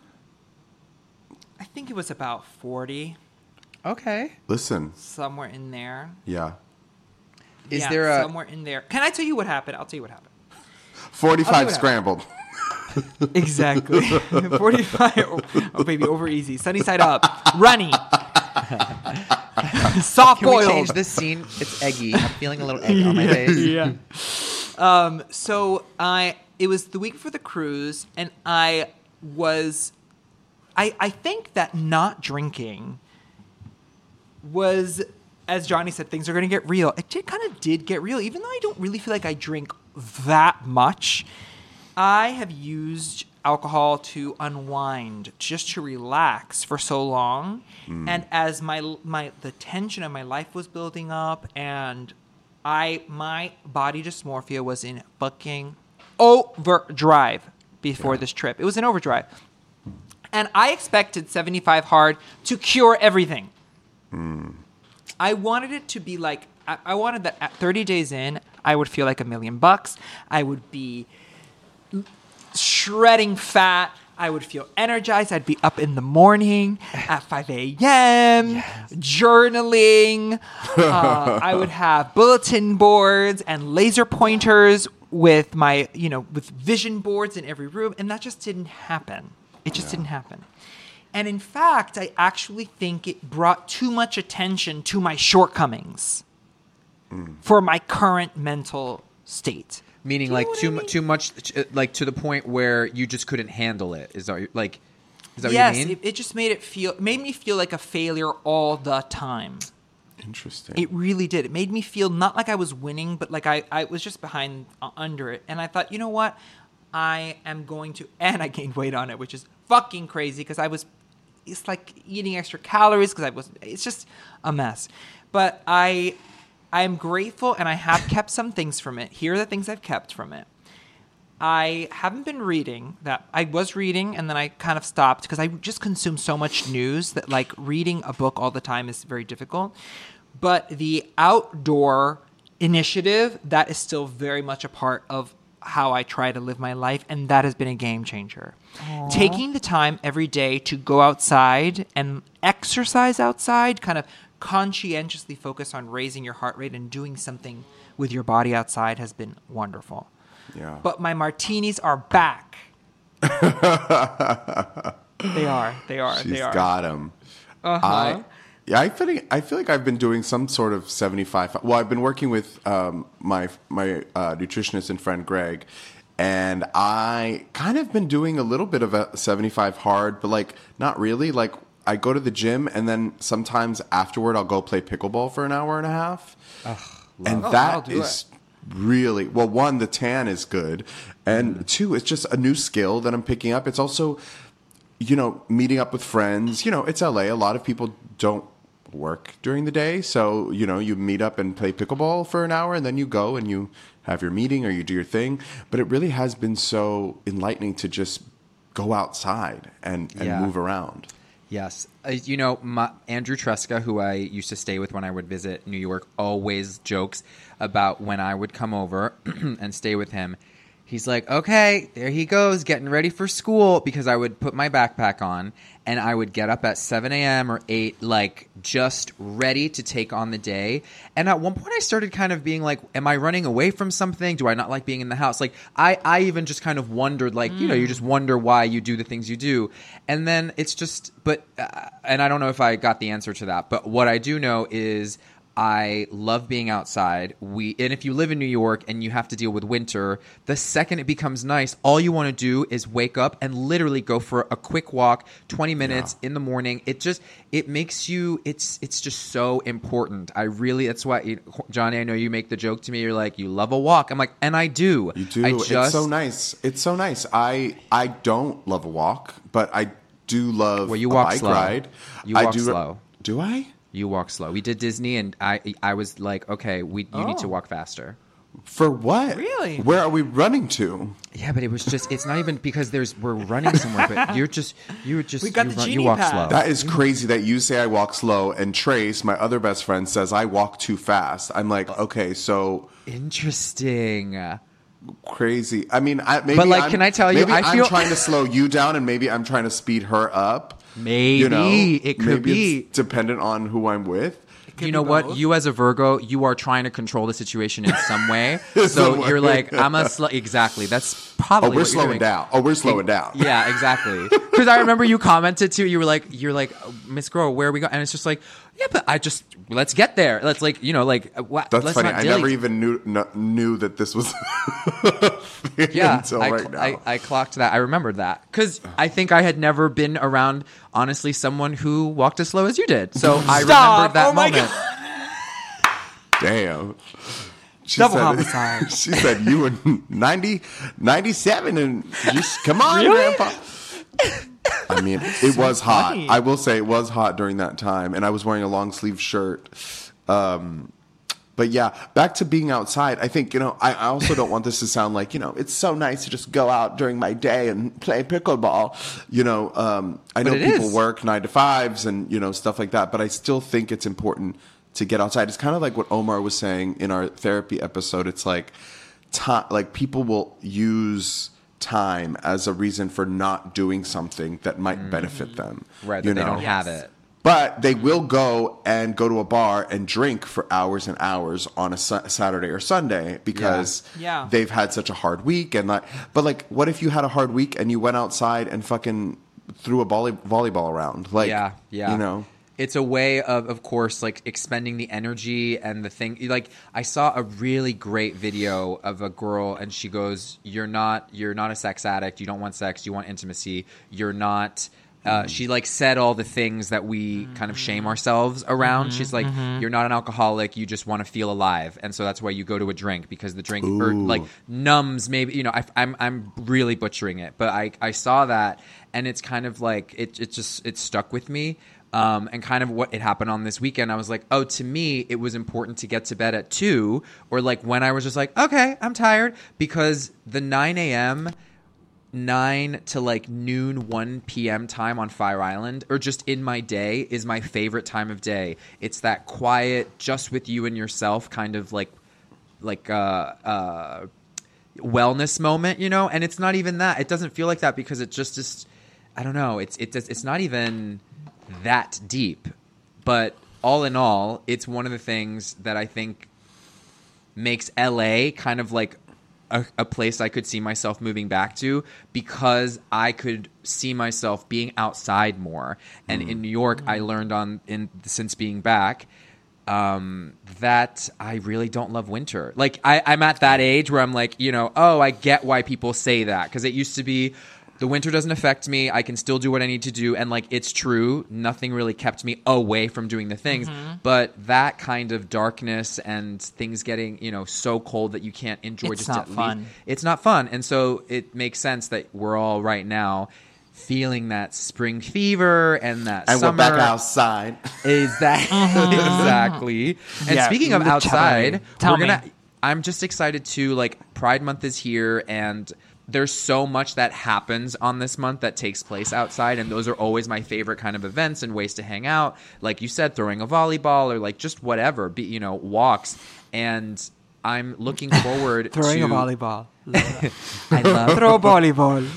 I think it was about 40, Okay. Listen, somewhere in there. yeah. Is Yeah, there a... somewhere in there? Can I tell you what happened? I'll tell you what happened. 45 what scrambled. Exactly. 45. Oh, baby, over easy. Sunny side up. Runny. Soft Can we boiled. change this scene? It's eggy. I'm feeling a little egg on my face. Yeah. So it was the week before the cruise, and I think that not drinking was, as Johnny said, things are going to get real. It kind of did get real, even though I don't really feel like I drink that much. I have used alcohol to unwind, just to relax for so long, and as the tension of my life was building up, and my body dysmorphia was in fucking overdrive before this trip. It was in overdrive, and I expected 75 hard to cure everything. I wanted it to be like, I wanted that at 30 days in, I would feel like $1 million. I would be shredding fat. I would feel energized. I'd be up in the morning at 5 a.m. journaling. I would have bulletin boards and laser pointers with with vision boards in every room. And that just didn't happen. It just didn't happen. And in fact, I actually think it brought too much attention to my shortcomings for my current mental state. Meaning, like, too much, like, to the point where you just couldn't handle it. Is that what Yes, you mean? it just made me feel like a failure all the time. Interesting. It really did. It made me feel not like I was winning, but like I was just behind under it. And I thought, you know what? I am going to, and I gained weight on it, which is fucking crazy because it's like eating extra calories because it's just a mess. But I'm grateful, and I have kept some things from it. Here are the things I've kept from it. I haven't been reading that. I was reading, and then I kind of stopped because I just consume so much news that, like, reading a book all the time is very difficult. But the outdoor initiative, that is still very much a part of how I try to live my life, and that has been a game changer. Aww. Taking the time every day to go outside and exercise outside, kind of conscientiously focus on raising your heart rate and doing something with your body outside has been wonderful. Yeah. But my martinis are back. They are. She's got them. Uh-huh. I feel like I've been doing some sort of 75. Well, I've been working with my nutritionist and friend Greg, and I kind of been doing a little bit of a 75 hard, but like not really. Like I go to the gym, and then sometimes afterward I'll go play pickleball for an hour and a half, and that is really well. One, the tan is good, and two, it's just a new skill that I'm picking up. It's also, meeting up with friends. It's LA. A lot of people don't work during the day, so you meet up and play pickleball for an hour, and then you go and you have your meeting or you do your thing. But it really has been so enlightening to just go outside and move around. Yes. Andrew Tresca, who I used to stay with when I would visit New York, always jokes about when I would come over and stay with him. He's like, okay, there he goes, getting ready for school, because I would put my backpack on and I would get up at 7 a.m. or 8, like just ready to take on the day. And at one point I started kind of being like, am I running away from something? Do I not like being in the house? Like I even just kind of wondered, like, you just wonder why you do the things you do. And then it's just, and I don't know if I got the answer to that, but what I do know is I love being outside. And if you live in New York and you have to deal with winter, the second it becomes nice, all you want to do is wake up and literally go for a quick walk, 20 minutes in the morning. It makes you, it's just so important. That's why, Johnny, I know you make the joke to me. You're like, you love a walk. I'm like, and I do. You do. It's so nice. It's so nice. I don't love a walk, but I do love you walk a bike slow. ride. You walk slow. Do I? You walk slow. We did Disney, and I was like, okay, you need to walk faster. For what? Really? Where are we running to? Yeah, but it was just, it's not even because we're running somewhere, but we got the you walk genie slow. pass. That is crazy that you say I walk slow, and Trace, my other best friend, says I walk too fast. I'm like, okay, so Interesting. crazy. I mean, maybe But, like, I'm, can I tell you, maybe I feel- I'm trying to slow you down, and maybe I'm trying to speed her up. Maybe. You know? It could Maybe be. it's dependent on who I'm with. You know what? You as a Virgo, you are trying to control the situation in some way. Some So way. you're like, exactly. That's probably Oh, we're what you're slowing doing. down. Oh, we're slowing down. Yeah, exactly. Because I remember you commented too. You're like, Miss Girl, where are we going? And it's just like, yeah, but let's get there. Let's That's let's funny. not I dilly. never even knew that this was Yeah, until right now. I clocked that. I remembered that because I think I had never been around, honestly, someone who walked as slow as you did. So I remembered that Oh my moment. God. Damn. She Double said- homicide. She said you were 97 and just come on, Really? Grandpa. I mean, it was hot. funny. I will say it was hot during that time, and I was wearing a long sleeve shirt. But yeah, back to being outside. I think, I also don't want this to sound like, it's so nice to just go out during my day and play pickleball. I know it people is. work 9 to 5s and, stuff like that, but I still think it's important to get outside. It's kind of like what Omar was saying in our therapy episode. It's like, people will use time as a reason for not doing something that might benefit them. Right, that they don't have it. But they will go to a bar and drink for hours and hours on a Saturday or Sunday because Yeah. they've had such a hard week. But what if you had a hard week and you went outside and fucking threw a volleyball around? Yeah. It's a way of course, like expending the energy and the thing. Like I saw a really great video of a girl, and she goes, "You're not a sex addict. You don't want sex. You want intimacy. You're not." She said all the things that we kind of shame ourselves around. She's like, "You're not an alcoholic. You just want to feel alive, and so that's why you go to a drink because the drink numbs. Maybe I'm really butchering it, but I saw that, and it's kind of like it stuck with me." And kind of what it happened on this weekend, I was like, oh, to me, it was important to get to bed at 2, or when I was just like, okay, I'm tired, because the 9 a.m., 9 to noon, 1 p.m. time on Fire Island, or just in my day, is my favorite time of day. It's that quiet, just with you and yourself, kind of wellness moment, and it's not even that. It doesn't feel like that because it just is, I don't know, it's not even that deep, but all in all, it's one of the things that I think makes LA kind of like a place I could see myself moving back to, because I could see myself being outside more. And in New York, I learned since being back that I really don't love winter. I'm at that age where I'm like, I get why people say that, because it used to be, the winter doesn't affect me. I can still do what I need to do. And it's true. Nothing really kept me away from doing the things. But that kind of darkness and things getting, so cold that you can't enjoy It's just not at least. fun. It's not fun. And so it makes sense that we're all right now feeling that spring fever and that And summer. we're back outside. Exactly. And Yeah, speaking of literally. outside, Tell me. I'm just excited to Pride Month is here, and there's so much that happens on this month that takes place outside, and those are always my favorite kind of events and ways to hang out. Like you said, throwing a volleyball or just whatever, walks. And I'm looking forward Throwing to a volleyball. I love Throw a volleyball.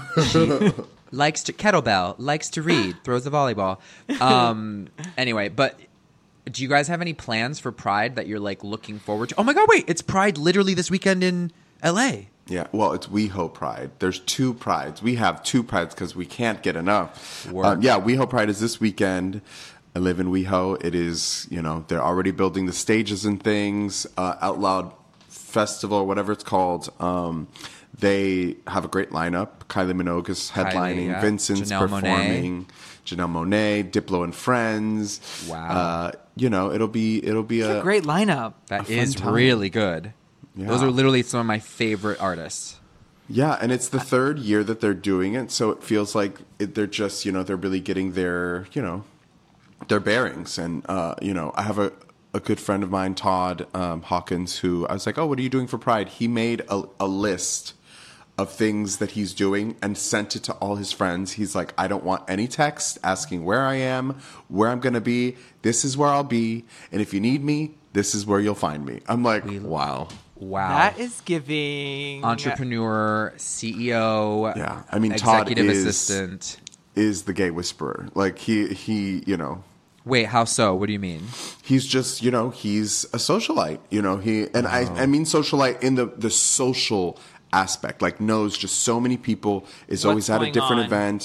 likes to kettlebell, likes to read, throws a volleyball. Anyway, but do you guys have any plans for Pride that you're looking forward to? Oh my God, wait, it's Pride literally this weekend in LA. Yeah, well, it's WeHo Pride. There's 2 Prides. We have 2 Prides because we can't get enough. WeHo Pride is this weekend. I live in WeHo. It is, they're already building the stages and things. Out Loud Festival, or whatever it's called. They have a great lineup. Kylie Minogue is headlining. yeah. Vincent's Janelle performing. Janelle Monáe, Diplo and Friends. Wow. It'll be a Great lineup. That fun is time. really good. Yeah. Those are literally some of my favorite artists. Yeah, and it's the 3rd year that they're doing it, so it feels like they're just, they're really getting their, their bearings. And, I have a good friend of mine, Todd Hawkins, who I was like, oh, what are you doing for Pride? He made a list of things that he's doing and sent it to all his friends. He's like, I don't want any text asking where I am, where I'm going to be. This is where I'll be. And if you need me, this is where you'll find me. I'm like, wow. Wow. That is giving Entrepreneur, CEO, Yeah. I mean, Todd executive assistant. is the gay whisperer. Like he, Wait, how so? What do you mean? he's just, he's a socialite, I mean socialite in the social aspect, like knows just so many people, is always at a going different on. event.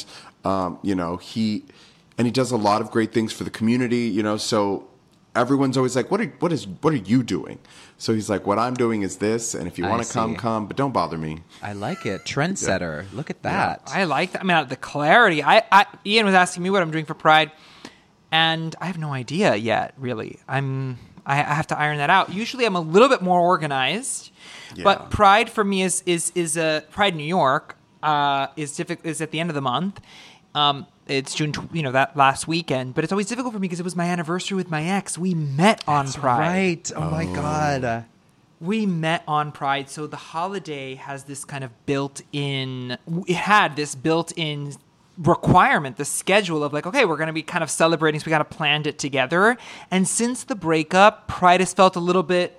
He does a lot of great things for the community, so everyone's always like, what are you doing? So he's like, what I'm doing is this, and if you I want to see. come, but don't bother me. I like it. Trendsetter. Look at that. I like that. I mean, the clarity. Ian was asking me what I'm doing for Pride, and I have no idea yet. Really, I have to iron that out. Usually, I'm a little bit more organized, but Pride for me is Pride New York is at the end of the month. It's June, that last weekend, but it's always difficult for me because it was my anniversary with my ex. We met on Pride. Right. Oh my God. We met on Pride, so the holiday has this kind of built-in. It had this built-in requirement, the schedule of like, okay, we're going to be kind of celebrating, so we got to plan it together. And since the breakup, Pride has felt a little bit.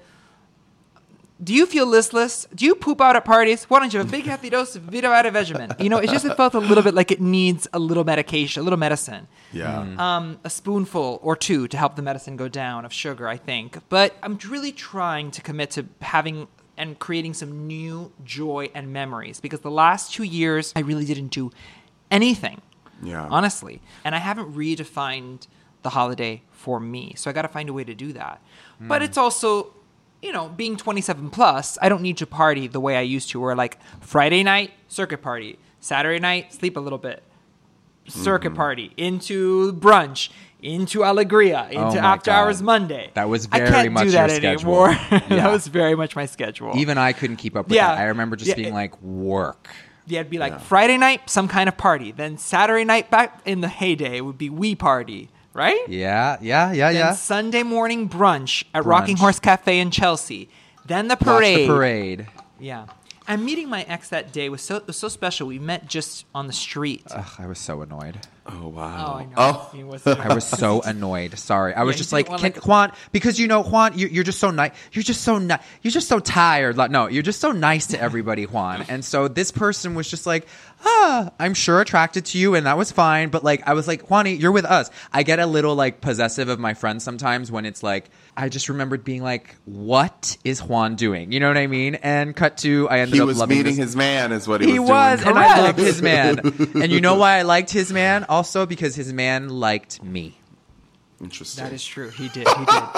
Do you feel listless? Do you poop out at parties? Why don't you have a big healthy dose of Vita Vegemin? It felt a little bit like it needs a little medication, a little medicine. Yeah. A spoonful or two to help the medicine go down of sugar, I think. But I'm really trying to commit to having and creating some new joy and memories, because the last 2 years I really didn't do anything, honestly. And I haven't redefined the holiday for me. So I got to find a way to do that. But it's also, being 27 plus, I don't need to party the way I used to, where like Friday night, circuit party, Saturday night, sleep a little bit, circuit party, into brunch, into Alegria, into my After God. Hours Monday. That was I very can't much do your that schedule. anymore. That Yeah. was very much my schedule. Even I couldn't keep up with Yeah. that. I remember just Yeah, being like, work. Yeah, it'd be like Friday night, some kind of party. Then Saturday night, back in the heyday, it would be we party, right? Yeah. Then Sunday morning brunch at Rocking Horse Cafe in Chelsea. Then the Watch parade. the parade. Yeah. And meeting my ex that day was so special. We met just on the street. Ugh, I was so annoyed. Oh, wow. I know. Oh. He was I was so annoyed. Sorry. I was he just didn't like, want, Juan, because Juan, you're just so nice. You're just so nice. You're just so tired. Like, no, you're just so nice to everybody, Juan. And so this person was just like, I'm sure attracted to you, and that was fine. But like, I was like, Juani, you're with us. I get a little like possessive of my friends sometimes when it's like, I just remembered being like, what is Juan doing? You know what I mean? And cut to, I ended He up was loving meeting this. his man, is what he He was was, doing. and I loved his man. And you know why I liked his man? Also because his man liked me. Interesting. That is true. He did.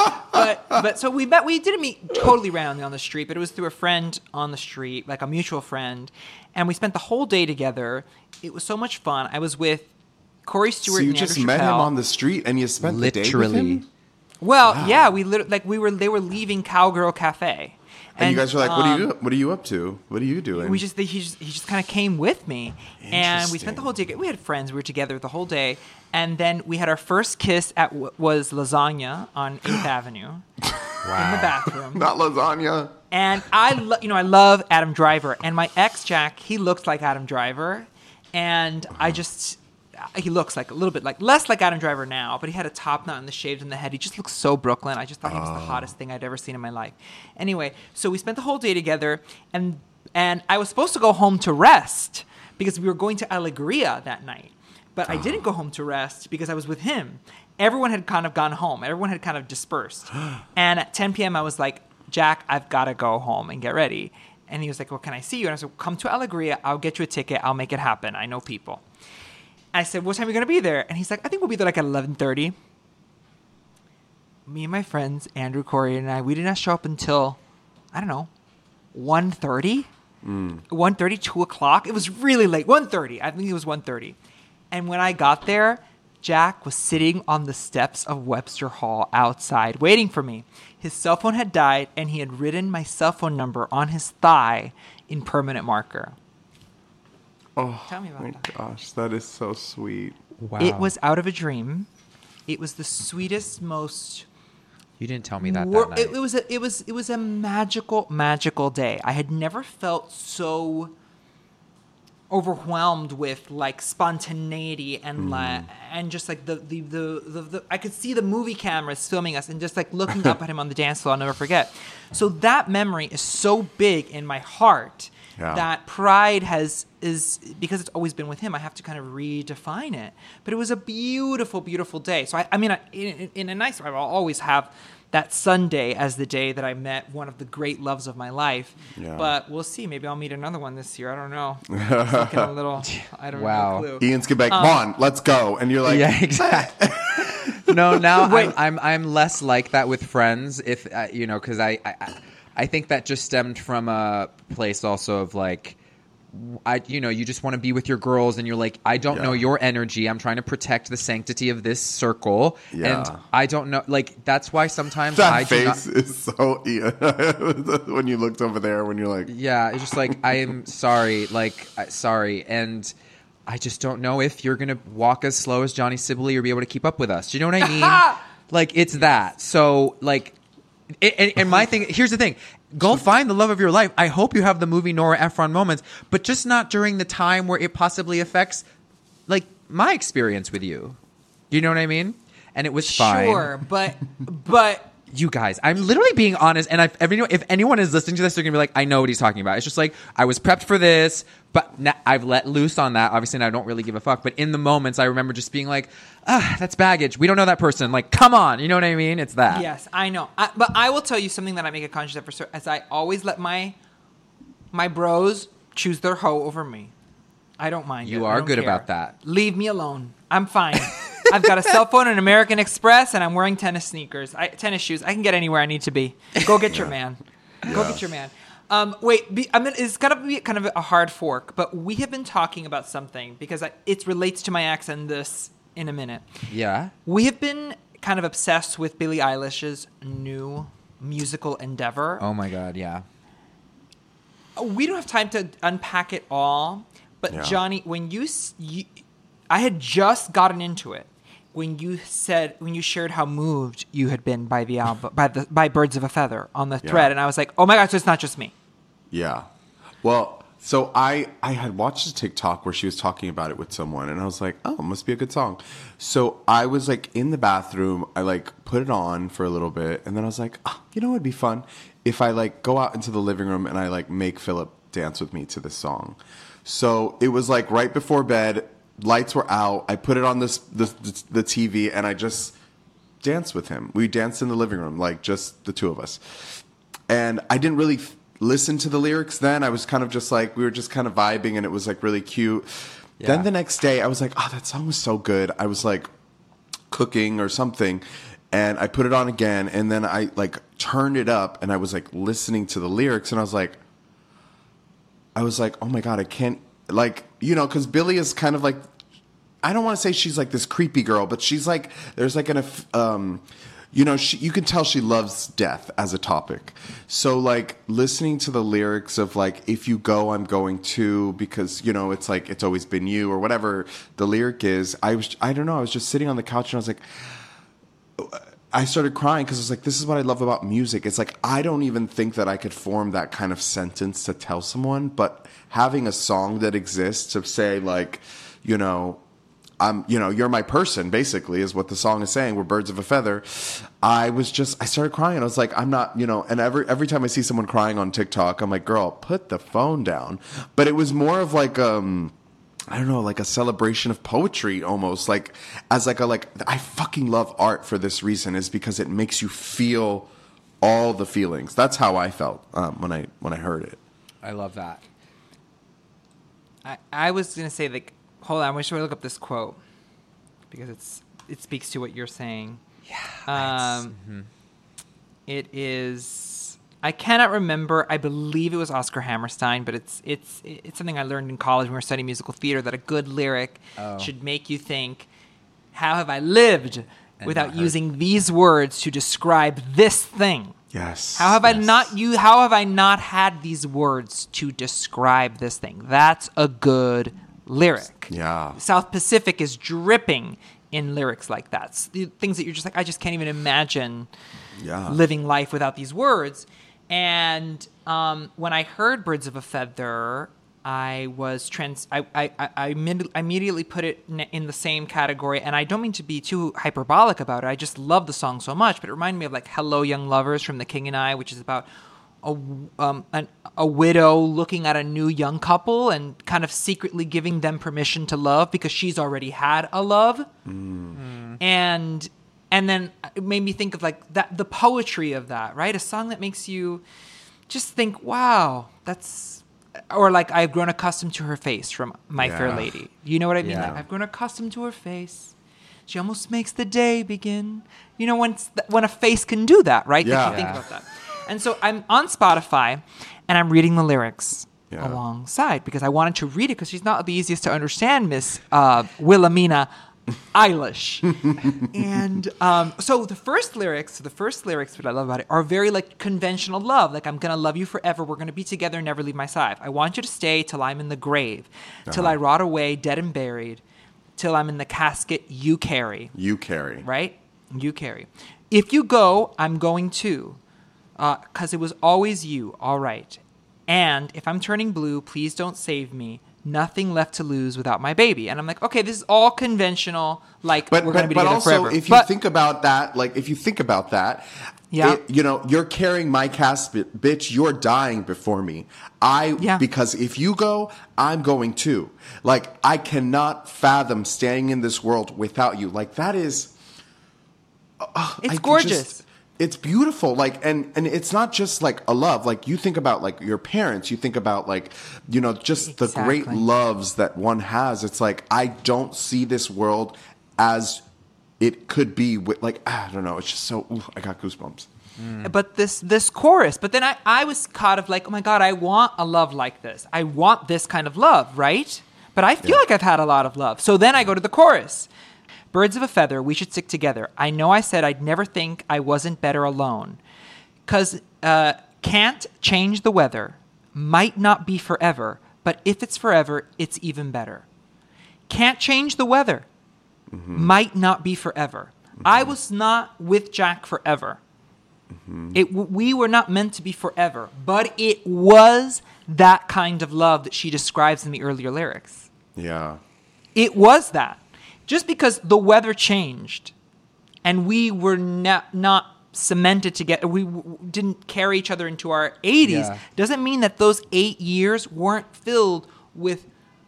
But so we met. We didn't meet totally randomly on the street, but it was through a friend on the street, like a mutual friend, and we spent the whole day together. It was so much fun. I was with Corey Stewart. So you and just Andrew met him Chappelle. on the street and you spent the day with Literally. him? Well, yeah, they were leaving Cowgirl Cafe, And you guys were like, what are you up to? What are you doing? he just kind of came with me, and we spent the whole day. We had friends. We were together the whole day, and then we had our first kiss at was Lasagna on 8th Avenue in the bathroom. Not lasagna. And I love Adam Driver, and my ex Jack, he looks like Adam Driver, and he looks like a little bit like less like Adam Driver now, but he had a top knot and the shaved in the head. He just looks so Brooklyn. I just thought he was the hottest thing I'd ever seen in my life. Anyway, so we spent the whole day together, and I was supposed to go home to rest because we were going to Alegria that night. But I didn't go home to rest because I was with him. Everyone had kind of gone home. Everyone had kind of dispersed. And at 10 p.m. I was like, Jack, I've got to go home and get ready. And he was like, well, can I see you? And I said, come to Alegria. I'll get you a ticket. I'll make it happen. I know people. I said, what time are you going to be there? And he's like, I think we'll be there like at 11:30. Me and my friends, Andrew, Corey, and I, we did not show up until, I don't know, 1:30? 1:30, 2 o'clock? It was really late. 1:30. I think it was 1:30. And when I got there, Jack was sitting on the steps of Webster Hall outside waiting for me. His cell phone had died, and he had written my cell phone number on his thigh in permanent marker. Oh, Tell me about my that. gosh, that is so sweet. Wow. It was out of a dream. It was the sweetest, most. You didn't tell me that night. It was a magical day. I had never felt so overwhelmed with like spontaneity and and just like the I could see the movie cameras filming us and just like looking up at him on the dance floor. I'll never forget. So that memory is so big in my heart that Pride is because it's always been with him. I have to kind of redefine it. But it was a beautiful, beautiful day. So I mean, in a nice way, I'll always have that Sunday as the day that I met one of the great loves of my life. Yeah. But we'll see. Maybe I'll meet another one this year. I don't know. It's looking a little, I don't know. Clue. Ian's gonna be like, come on, let's go. And you're like, yeah, exactly. No, now I'm less like that with friends. If you know, because I think that just stemmed from a place also of like, you just want to be with your girls and you're like, I don't know your energy. I'm trying to protect the sanctity of this circle. Yeah. And I don't know. Like, that's why sometimes that face is so Ian. When you looked over there, when you're like, yeah, it's just like, I am sorry. Like, sorry. And I just don't know if you're going to walk as slow as Johnny Sibley or be able to keep up with us. Do you know what I mean? Like, it's that. So like, and my thing, here's the thing. Go find the love of your life. I hope you have the movie Nora Ephron moments, but just not during the time where it possibly affects, like, my experience with you. You know what I mean? And it was fine. Sure, but you guys, I'm literally being honest, and if anyone is listening to this, they're gonna be like, I know what he's talking about. It's just like, I was prepped for this, but now I've let loose on that. Obviously, and I don't really give a fuck. But in the moments, I remember just being like, that's baggage. We don't know that person. Like, come on. You know what I mean? It's that. Yes, I know. But I will tell you something that I make a conscious effort, as I always let my bros choose their hoe over me. I don't mind. You are good about that. Leave me alone. I'm fine. I've got a cell phone, an American Express, and I'm wearing tennis shoes. I can get anywhere I need to be. Go get your man. Go get your man. It's gonna be kind of a hard fork, but we have been talking about something because it relates to my ex and this in a minute. Yeah. We have been kind of obsessed with Billie Eilish's new musical endeavor. Oh my God, yeah. We don't have time to unpack it all, but Johnny, when I had just gotten into it. When you shared how moved you had been by the album, by Birds of a Feather on the thread, and I was like, oh my God, so it's not just me. Yeah. Well, so I had watched a TikTok where she was talking about it with someone, and I was like, oh, it must be a good song. So I was like in the bathroom, I like put it on for a little bit, and then I was like, you know, it'd be fun if I like go out into the living room and I like make Philip dance with me to this song. So it was like right before bed. Lights were out. I put it on the TV, and I just danced with him. We danced in the living room, like just the two of us. And I didn't really listen to the lyrics then. I was kind of just like, we were just kind of vibing, and it was like really cute. Yeah. Then the next day, I was like, oh, that song was so good. I was like cooking or something, and I put it on again, and then I like turned it up, and I was like listening to the lyrics, and I was like, oh my God, I can't. Like, you know, because Billie is kind of like, I don't want to say she's like this creepy girl, but she's like, there's like you know, you can tell she loves death as a topic. So like listening to the lyrics of like, if you go, I'm going to, because, you know, it's like, it's always been you or whatever the lyric is. I don't know. I was just sitting on the couch and I was like, I started crying because I was like, this is what I love about music. It's like, I don't even think that I could form that kind of sentence to tell someone, but having a song that exists to say like, you know, you're my person, basically, is what the song is saying. We're birds of a feather. I started crying. I was like, I'm not, you know, and every time I see someone crying on TikTok, I'm like, girl, put the phone down. But it was more of like, I don't know, like a celebration of poetry almost, like as like I fucking love art for this reason, is because it makes you feel all the feelings. That's how I felt when I heard it. I love that. I was going to say, like, hold on, I wish I would look up this quote because it speaks to what you're saying. Yeah. It is, I cannot remember. I believe it was Oscar Hammerstein, but it's something I learned in college when we were studying musical theater, that a good lyric should make you think, how have I lived without using these words to describe this thing? Yes. How have I not had these words to describe this thing? That's a good lyric. Yeah. South Pacific is dripping in lyrics like that. Things that you're just like, I just can't even imagine Yeah. living life without these words. And when I heard Birds of a Feather, I immediately put it in the same category. And I don't mean to be too hyperbolic about it. I just love the song so much. But it reminded me of like Hello Young Lovers from The King and I, which is about a widow looking at a new young couple and kind of secretly giving them permission to love because she's already had a love. And then it made me think of like that, the poetry of that, right? A song that makes you just think, wow, that's, or like I've grown accustomed to her face from My Fair Lady. You know what I mean? Yeah. Like I've grown accustomed to her face. She almost makes the day begin. You know, when a face can do that, right? Yeah. Like you think about that. And so I'm on Spotify and I'm reading the lyrics Yeah. alongside because I wanted to read it because she's not the easiest to understand, Miss Wilhelmina Eilish. And so the first lyrics, what I love about it, are very like conventional love. Like, I'm going to love you forever. We're going to be together, never leave my side. I want you to stay till I'm in the grave, till I rot away, dead and buried, till I'm in the casket you carry. You carry. Right? You carry. If you go, I'm going too. 'Cause it was always you, all right. And if I'm turning blue, please don't save me. Nothing left to lose without my baby. And I'm like, okay, this is all conventional. Like, we're going to be together also, forever. if you think about that, Yeah. You're carrying my casket, bitch. You're dying before me. Because if you go, I'm going too. Like, I cannot fathom staying in this world without you. Like, that is, it's gorgeous. It's beautiful. Like, and it's not just like a love. Like, you think about like your parents, you think about like, just the great loves that one has. It's like, I don't see this world as it could be with, like, I don't know. It's just so, I got goosebumps. But this chorus, but then I was caught of like, oh my God, I want a love like this. I want this kind of love, right? But I feel like I've had a lot of love. So then I go to the chorus. Birds of a feather, we should stick together. I know I said I'd never think I wasn't better alone. 'Cause can't change the weather. Might not be forever. But if it's forever, it's even better. Can't change the weather. Might not be forever. I was not with Jack forever. We were not meant to be forever. But it was that kind of love that she describes in the earlier lyrics. Yeah. It was that. Just because the weather changed and we were not cemented together, we didn't carry each other into our 80s, doesn't mean that those 8 years weren't filled with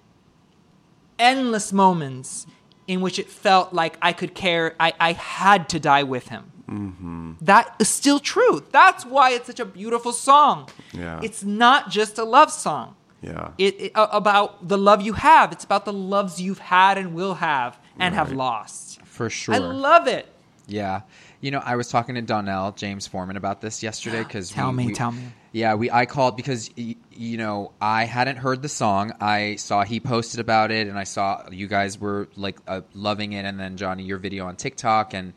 endless moments in which it felt like I had to die with him. That is still true. That's why it's such a beautiful song. Yeah. It's not just a love song. Yeah. It about the love you have. It's about the loves you've had and will have and have lost. For sure. I love it. Yeah. I was talking to Donnell, James Foreman, about this yesterday because Tell me. Yeah, I called because I hadn't heard the song. I saw he posted about it, and I saw you guys were like loving it, and then Johnny, your video on TikTok, and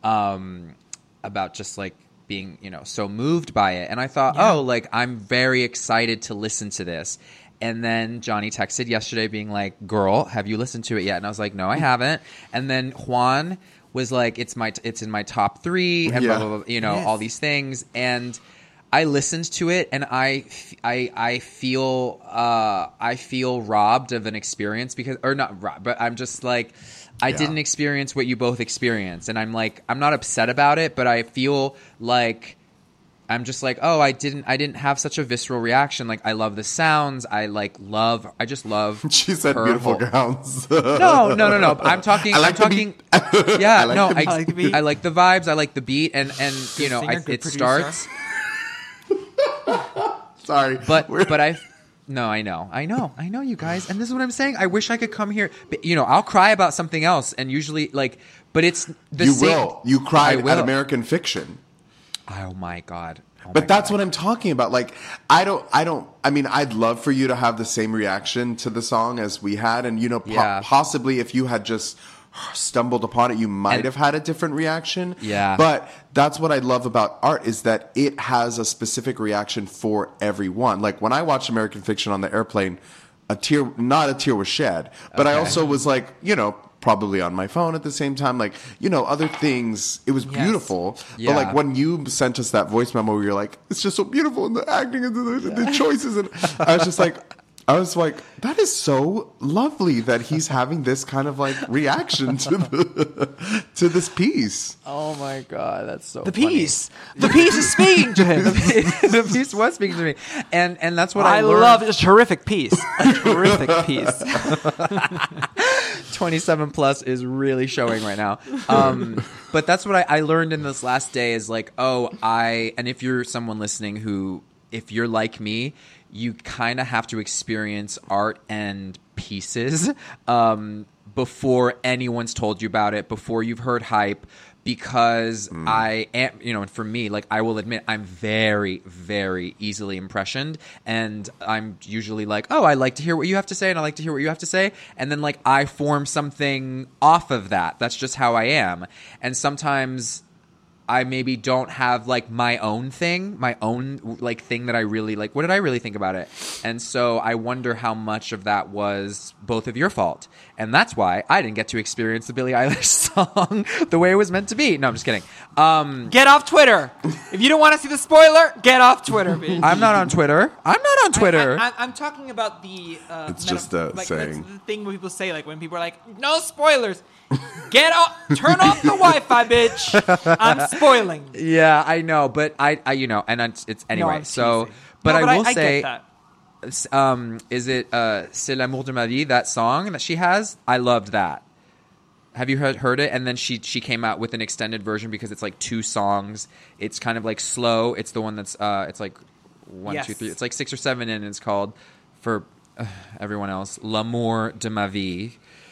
about just like being so moved by it, and I thought, I'm very excited to listen to this. And then Johnny texted yesterday being like, girl, have you listened to it yet? And I was like, no, I haven't. And then Juan was like, it's in my top 3 and blah, blah, blah, all these things. And I listened to it and I feel robbed of an experience or not robbed, but I'm just like, I didn't experience what you both experienced. And I'm like, I'm not upset about it, but I feel like I'm just like, I didn't have such a visceral reaction. Like, I love the sounds. I just love. She said beautiful gowns. No. I'm talking. Yeah, I like the beat. I like the vibes. I like the beat, and it starts. Sorry, but I know you guys, and this is what I'm saying. I wish I could come here, but I'll cry about something else, and usually but it's the same. Will. You cried at American Fiction. Oh my God. But that's what I'm talking about. Like, I mean, I'd love for you to have the same reaction to the song as we had. And, possibly if you had just stumbled upon it, you might have had a different reaction. Yeah. But that's what I love about art is that it has a specific reaction for everyone. Like, when I watched American Fiction on the airplane, not a tear was shed. But I also was like, probably on my phone at the same time. Like, you know, other things. It was beautiful. Yeah. But like when you sent us that voice memo where you're like, it's just so beautiful and the acting and the choices. And I was like, that is so lovely that he's having this kind of like reaction to this piece. Oh my God, that's so The piece is speaking to him. The piece was speaking to me, and that's what I learned. love it. It's a terrific piece. A terrific piece. 27 plus is really showing right now. But that's what I learned in this last day is like, and if you're someone listening who, if you're like me, you kind of have to experience art and pieces before anyone's told you about it, before you've heard hype, because I am, you know, and for me, like, I will admit I'm very, very easily impressioned, and I'm usually like, oh, I like to hear what you have to say, and I like to hear what you have to say, and then like I form something off of that. That's just how I am. And sometimes I maybe don't have like my own thing like thing that I really like. What did I really think about it? And so I wonder how much of that was both of your fault. And that's why I didn't get to experience the Billie Eilish song the way it was meant to be. No, I'm just kidding. Get off Twitter. If you don't want to see the spoiler, get off Twitter, bitch. I'm not on Twitter. I'm talking about the. It's just a like, saying. that's the thing where people say, like, when people are like, "No spoilers." Get off. Turn off the Wi-Fi, bitch. I'm spoiling. Yeah, I know, but I you know, and it's anyway. I'm So, teasing. but No, I will I say, get that. is it "C'est l'amour de ma vie," that song that she has? I loved that. Have you heard it? And then she came out with an extended version because it's like 2 songs. It's kind of like slow. It's the one that's it's like 1, Yes. 2, 3. It's like 6 or 7, and it's called, for everyone else, "L'amour de ma vie."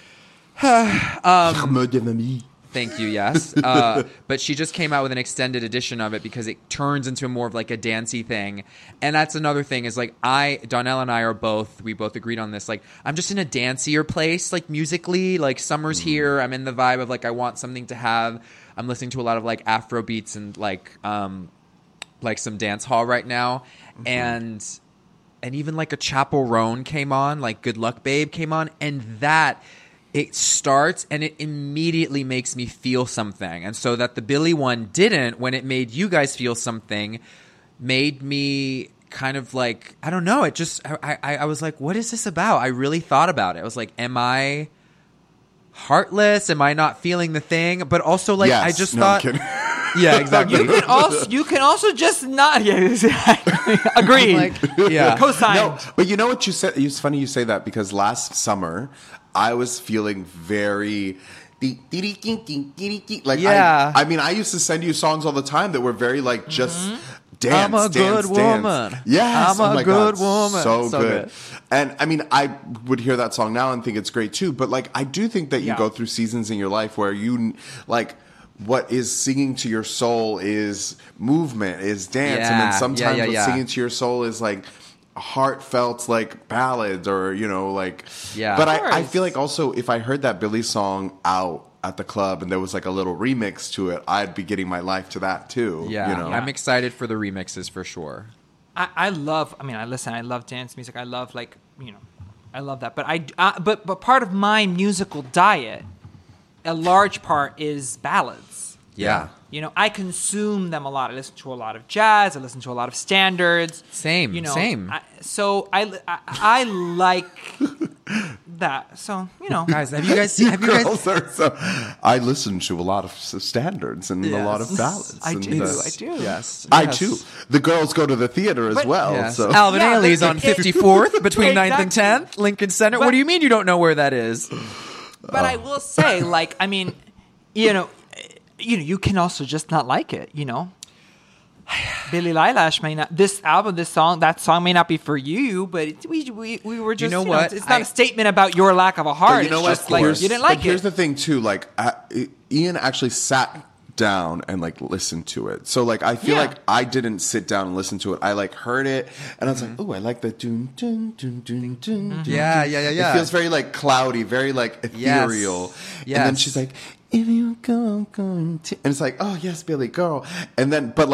Thank you, yes. But she just came out with an extended edition of it because it turns into more of like a dancey thing. And that's another thing is like Donnell and I we both agreed on this. Like, I'm just in a dancier place, like musically, like summer's here. I'm in the vibe of like, I want something to have. I'm listening to a lot of like Afro beats and like some dance hall right now. And even like a Chapel Roan came on, like Good Luck Babe came on. And that... it starts and it immediately makes me feel something. And so that the Billie one didn't, when it made you guys feel something, made me kind of like, I don't know. It just, I was like, what is this about? I really thought about it. I was like, am I heartless? Am I not feeling the thing? But also like, Yes. I just No, I'm thought, kidding. yeah, exactly. You can also just not. Yeah, exactly. Agreed. Like, yeah. Cosign. No, but you know what you said? It's funny you say that because last summer I was feeling very like Yeah. I mean I used to send you songs all the time that were very like just dance. I'm a dance, good dance. woman. Yes, I'm oh a my good God, woman. So So good. good. And I mean I would hear that song now and think it's great too. But like I do think that you Yeah. go through seasons in your life where you like. What is singing to your soul is movement, is dance, and then Yeah. sometimes Yeah. what's singing to your soul is like heartfelt, like ballads, or you know, like. Yeah. But Of I course. feel like also if I heard that Billie song out at the club and there was like a little remix to it, I'd be getting my life to that too. Yeah. you know. I'm excited for the remixes for sure. I love. I mean, I love dance music. I love I love that. But but part of my musical diet, a large part is ballads. Yeah. You know, I consume them a lot. I listen to a lot of jazz. I listen to a lot of standards. Same, You know, same. So I like that. So you know, Guys, have you guys seen? Girls are so. I listen to a lot of standards and a lot of ballads. I and, do. uh, I do. Yes. I Yes. too. The girls go to the theater as But- well. Yes. So Alvin Yeah, Ailey's but on it- 54th between 9th and Exactly. 10th, Lincoln Center. But- What do you mean you don't know where that is? But I will say, like, I mean, you can also just not like it. You know, Billie Eilish may not. This album, that song may not be for you. But we were just. know what? It's not I- a statement about your lack of a heart. But you know it's what? just like you didn't like but here's it. the thing too. Like Ian actually sat down and like listened to it. So like I feel Yeah. like I didn't sit down and listen to it. I like heard it and I was like, oh, I like the dun dun dun dun dun. dun, Yeah, dun." yeah, yeah, yeah. It feels very like cloudy, very like ethereal. Yes. And then she's like, if you go going to, and it's like, oh yes, Billy, girl. And then, but like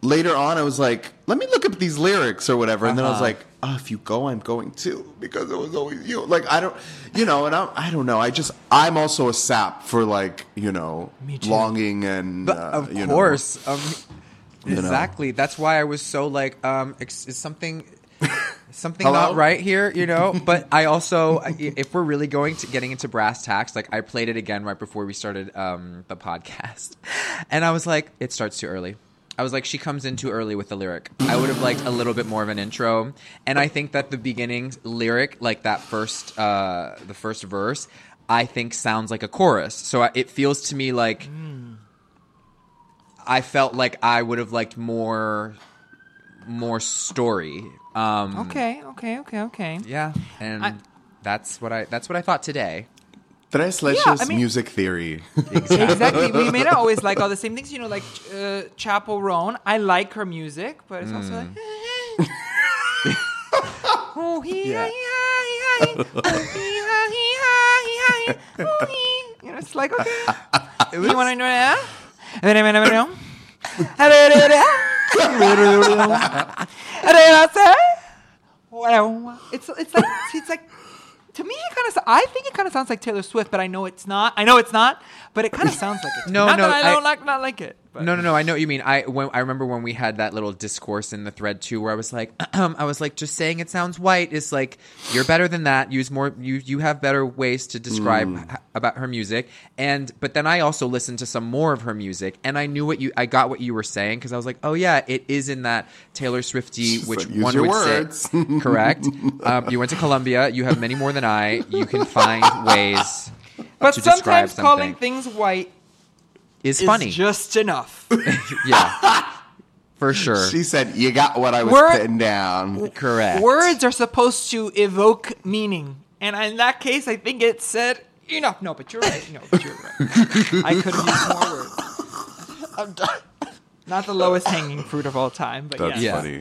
later on, I was like, let me look up these lyrics or whatever. And then I was like, oh, if you go, I'm going too. Because it was always you. Like, I don't, and I don't know. I'm also a sap for like, longing and, But of course. Exactly. That's why I was so like, is something not right here, But I also, if we're really getting into brass tacks, like I played it again right before we started the podcast, and I was like, it starts too early. I was like, she comes in too early with the lyric. I would have liked a little bit more of an intro, and I think that the beginning lyric, like that the first verse, I think sounds like a chorus. So it feels to me like. I felt like I would have liked more story. Okay. Yeah, and that's what I thought today. Tres Leches music theory. Exactly. We may not always like all the same things, like Chappell Roan. I like her music, but it's also like. It's like, okay. You want to know that? It's like to me I think it kind of sounds like Taylor Swift, but I know it's not, but it kind of sounds like it. Not that I don't like it. But. No, I know what you mean. I remember when we had that little discourse in the thread too, where I was like, just saying it sounds white is like, you're better than that. Use more. You have better ways to describe about her music. But then I also listened to some more of her music, and I got what you were saying, because I was like, oh yeah, it is in that Taylor Swifty, which one would say correct. You went to Columbia. You have many more than I. You can find ways. But to describe sometimes something. calling things white is funny. Just enough. Yeah. For sure. She said, you got what I was putting down. Correct. Words are supposed to evoke meaning. And in that case, I think it said enough. No, but you're right. I could have used more words. I'm done. Not the lowest hanging fruit of all time, but That's yes.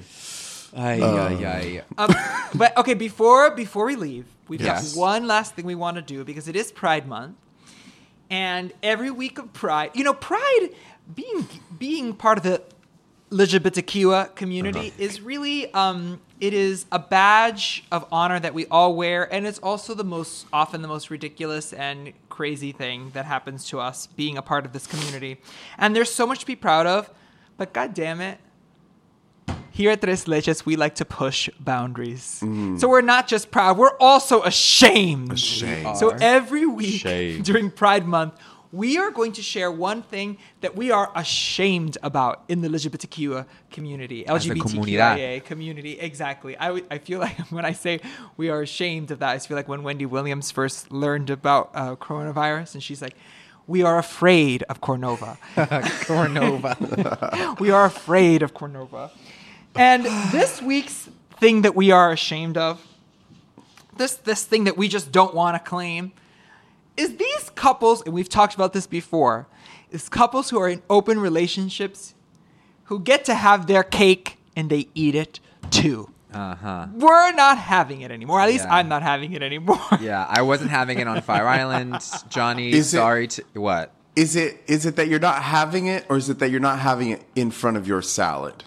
funny. But okay, before we leave, we've Yes. got one last thing we want to do, because it is Pride Month. And every week of Pride, Pride being part of the LGBTQ community is really, it is a badge of honor that we all wear. And it's also often the most ridiculous and crazy thing that happens to us being a part of this community. And there's so much to be proud of, but God damn it. Here at Tres Leches, we like to push boundaries. So we're not just proud, we're also ashamed. So every week during Pride Month, we are going to share one thing that we are ashamed about in the LGBTQ community, LGBTQIA community. Exactly. I feel like when I say we are ashamed of that, I feel like when Wendy Williams first learned about coronavirus, and she's like, we are afraid of Cornova. Cornova. We are afraid of Cornova. And this week's thing that we are ashamed of, this thing that we just don't want to claim, is these couples, and we've talked about this before, is couples who are in open relationships who get to have their cake and they eat it too. We're not having it anymore. At least I'm not having it anymore. Yeah, I wasn't having it on Fire Island, Johnny. What? Is it that you're not having it, or is it that you're not having it in front of your salad?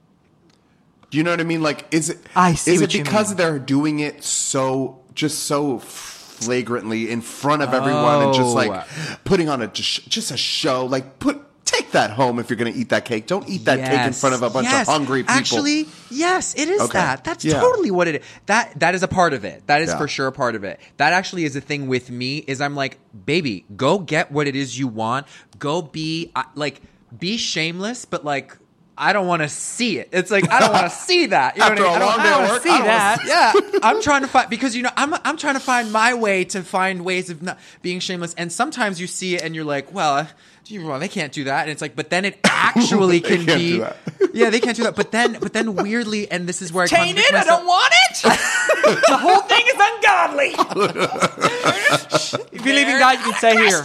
Do you know what I mean? Like, is it? I see is what it you because mean. they're doing it so flagrantly in front of everyone and just like putting on just a show? Like, take that home if you're going to eat that cake. Don't eat that cake in front of a bunch of hungry people. Actually, yes, it is that. That's totally what it is. That is a part of it. That is for sure a part of it. That actually is a thing with me, is I'm like, baby, go get what it is you want. Go be shameless, but like, I don't want to see it. It's like, I don't want to see that. You know what I mean? I don't want to see that. Yeah, I'm trying to find, because I'm trying to find my way to find ways of not being shameless. And sometimes you see it and you're like, well, they can't do that. And it's like, but then it actually can be. Yeah, they can't do that. But then weirdly, and this is where I tainted. I don't want it. The whole thing is ungodly. If you believe in God, you can stay here.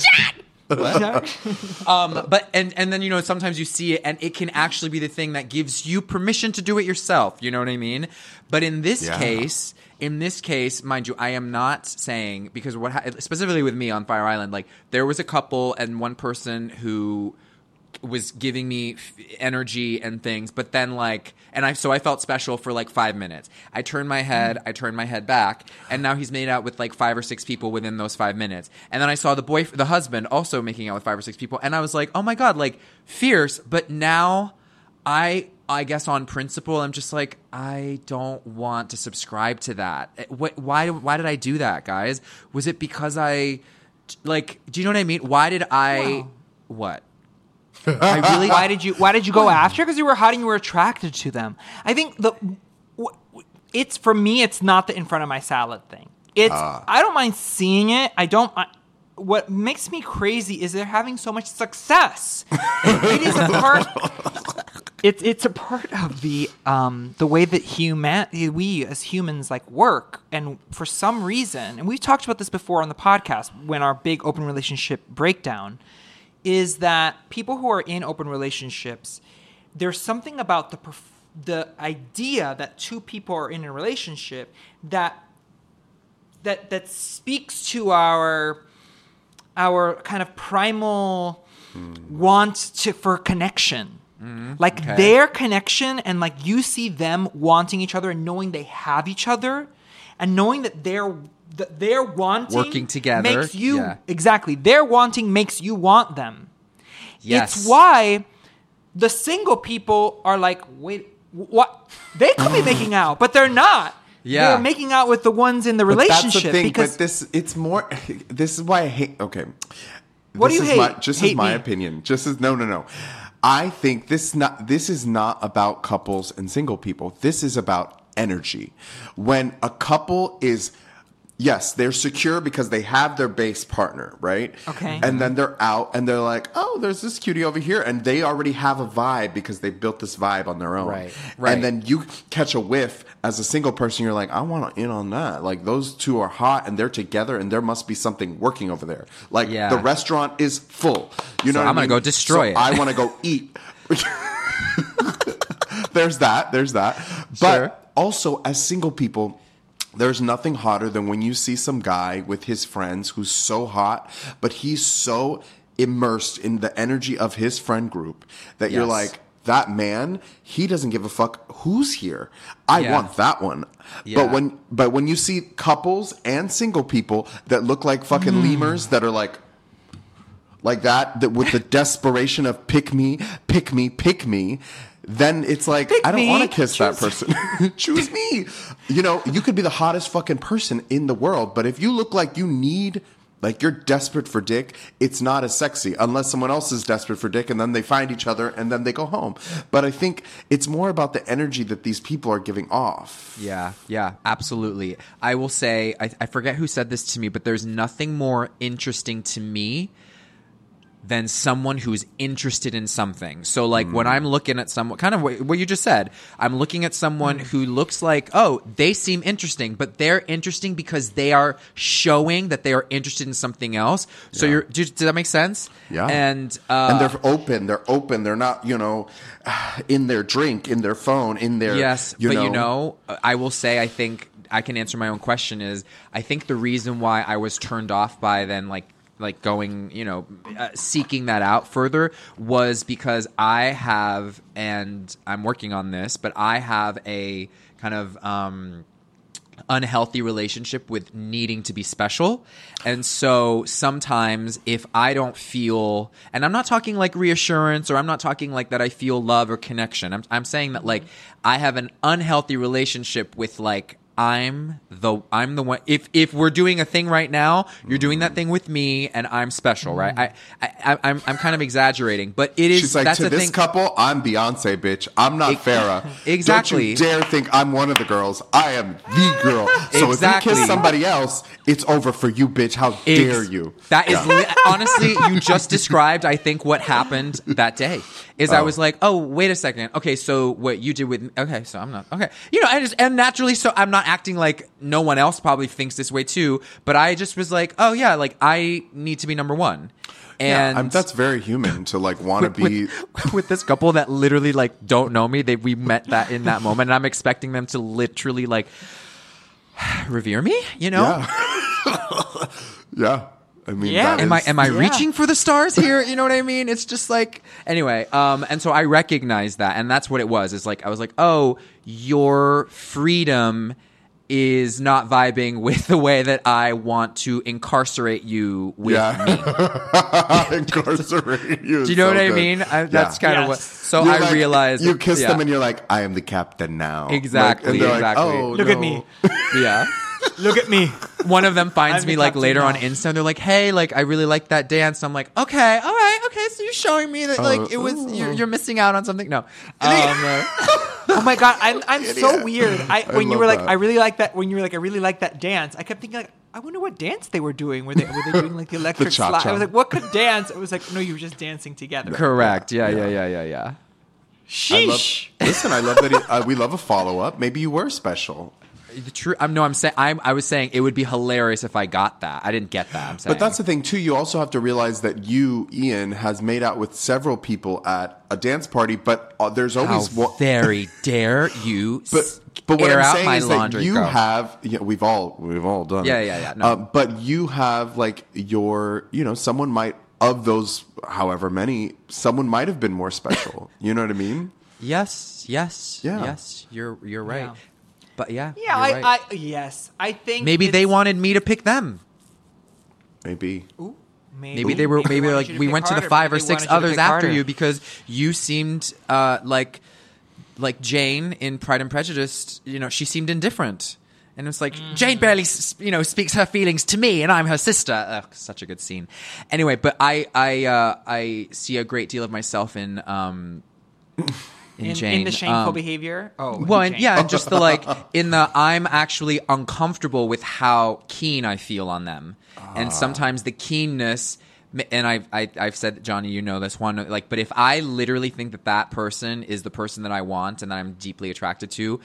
But then sometimes you see it and it can actually be the thing that gives you permission to do it yourself. You know what I mean? But in this case, mind you, I am not saying, because specifically with me on Fire Island, like there was a couple and one person who was giving me energy and things, but then like, so I felt special for like 5 minutes. I turned my head back, and now he's made out with like 5 or 6 people within those 5 minutes. And then I saw the husband also making out with 5 or 6 people, and I was like, oh my God, like fierce. But now I guess on principle, I'm just like, I don't want to subscribe to that. Why did I do that, guys? Was it because do you know what I mean? Why did I, what? I really. Why did you go after? Because you were hot and you were attracted to them. I think it's for me. It's not the in front of my salad thing. It's I don't mind seeing it. What makes me crazy is they're having so much success. It is a part. It's a part of the way that we as humans like work, and for some reason, and we've talked about this before on the podcast when our big open relationship breakdown. Is that people who are in open relationships, there's something about the idea that 2 people are in a relationship that speaks to our kind of primal want for connection. Their connection, and like you see them wanting each other and knowing they have each other, and knowing that their wanting working together makes you exactly. Their wanting makes you want them. Yes. It's why the single people are like, wait, what? They could be making out, but they're not. Yeah, they're making out with the ones in the relationship. That's the thing. Because it's more. This is why I hate. Okay, what do you hate? Just hate as my me. opinion. Just as no. I think this is not about couples and single people. This is about energy. When a couple is. Yes, they're secure because they have their base partner, right? Okay. And then they're out and they're like, oh, there's this cutie over here. And they already have a vibe because they built this vibe on their own. Right. And then you catch a whiff as a single person. You're like, I want to in on that. Like, those 2 are hot and they're together and there must be something working over there. Like, the restaurant is full. You know what I'm going to go destroy it. I want to go eat. There's that. But Sure. also, as single people, there's nothing hotter than when you see some guy with his friends who's so hot, but he's so immersed in the energy of his friend group that you're like, that man, he doesn't give a fuck who's here. I want that one. Yeah. But when you see couples and single people that look like fucking lemurs that are like that with the desperation of pick me, then it's like, I don't want to kiss that person. Choose me. You know, you could be the hottest fucking person in the world, but if you look like you need, like you're desperate for dick, it's not as sexy unless someone else is desperate for dick and then they find each other and then they go home. But I think it's more about the energy that these people are giving off. Yeah, absolutely. I will say, I forget who said this to me, but there's nothing more interesting to me than someone who's interested in something. So like when I'm looking at someone, kind of what you just said, I'm looking at someone who looks like, oh, they seem interesting, but they're interesting because they are showing that they are interested in something else. So does that make sense? Yeah. And they're open. They're not, in their drink, in their phone, in their, yes, I will say, I think I can answer my own question is, I think the reason why I was turned off by then like going, seeking that out further was because I have, and I'm working on this, but I have a kind of unhealthy relationship with needing to be special. And so sometimes if I don't feel, and I'm not talking like reassurance, or I'm not talking like that I feel love or connection. I'm saying that like I have an unhealthy relationship with like, I'm the one. If we're doing a thing right now, you're doing that thing with me, and I'm special, right? I'm kind of exaggerating, but it is. She's like, that's to the this thing. couple, I'm Beyonce, bitch. I'm not Farrah. Exactly. Don't you dare think I'm one of the girls. I am the girl. So Exactly. if you kiss somebody else, it's over for you, bitch. How dare you? That is honestly, you just described, I think, what happened that day. Is I was like, oh, wait a second. Okay, so what you did with me. Okay, so I'm not. Okay. And naturally, so I'm not acting like no one else probably thinks this way too, but I just was like, oh yeah, like I need to be number one. And that's very human to like want to be with this couple that literally like don't know me. We met that in that moment, and I'm expecting them to literally like revere me, Yeah. Yeah. I mean, Yeah. that Am I Yeah. reaching for the stars here? You know what I mean? It's just like, anyway. And so I recognized that, and that's what it was. It's like I was like, oh, your freedom is not vibing with the way that I want to incarcerate you with me. Incarcerate you. Do you know what I mean? That's kind of what. Yes. So You're I like, realized you kiss yeah. them and you're like, I am the captain now. Exactly, Like, and they're exactly. Like, oh, Look at no. me. Yeah. Look at me. One of them finds I'm me the like captain later on now. Insta. And they're like, "Hey, like I really like that dance." I'm like, "Okay, all right, okay." So you're showing me that like it was you're missing out on something. No, Oh my god, I'm so weird. When you love were like, that. I really like that. When you were like, I really like that dance. I kept thinking like, I wonder what dance they were doing. Were they doing like the electric cha-cha. slide? I was like, what could dance? It was like, no, you were just dancing together. correct. Yeah. I love, Sheesh. listen, I love that we love a follow up. Maybe you were special. The true. I'm saying. I was saying it would be hilarious if I got that. I didn't get that. I'm saying. But that's the thing too. You also have to realize that you, Ian, has made out with several people at a dance party, but there's how always one. very dare you But what air I'm out saying my is that laundry? you Go. have. Yeah, we've all done. Yeah, it. yeah. No. But you have like your. Someone might of those, however many, someone might have been more special. You know what I mean? Yes. Yeah. Yes. You're right. Yeah. But yeah. Yeah, you're right. yes, I think Maybe they it's- wanted me to pick them. Maybe. Ooh, Maybe they were. Maybe wanted like you to we pick went to the harder. 5 or Maybe they 6 wanted you to others pick after harder. you because you seemed like Jane in Pride and Prejudice. She seemed indifferent, and it's like Jane barely speaks her feelings to me, and I'm her sister. Ugh, such a good scene. Anyway, but I see a great deal of myself in Jane. in the shameful behavior. Oh, Well, in and, Jane. yeah, and just the I'm actually uncomfortable with how keen I feel on them, and sometimes the keenness. And I've said, Johnny, you know this one. Like, but if I literally think that person is the person that I want and that I'm deeply attracted to,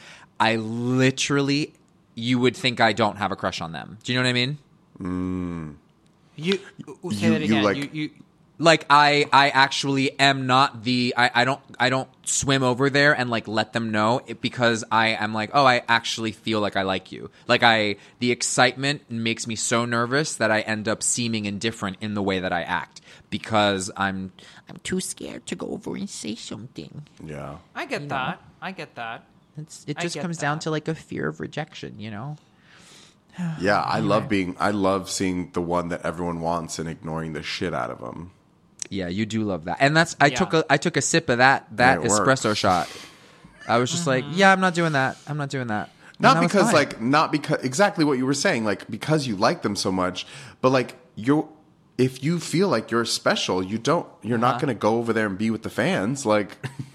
you would think I don't have a crush on them. Do you know what I mean? You say that again. like- You Like I actually am not I don't swim over there and like let them know because I am like, oh, I actually feel like I like you. Like the excitement makes me so nervous that I end up seeming indifferent in the way that I act because I'm too scared to go over and say something. Yeah. I get that. I get that. It I just get comes down that. to like a fear of rejection, you know? Yeah, I love seeing the one that everyone wants and ignoring the shit out of them. Yeah, you do love that. And that's I Yeah. took a sip of that And it espresso works. shot. I was just like, yeah, I'm not doing that. I'm not doing that. And Not that was because fine. not because exactly what you were saying, like because you like them so much, but like if you feel like you're special, you're not going to go over there and be with the fans, like,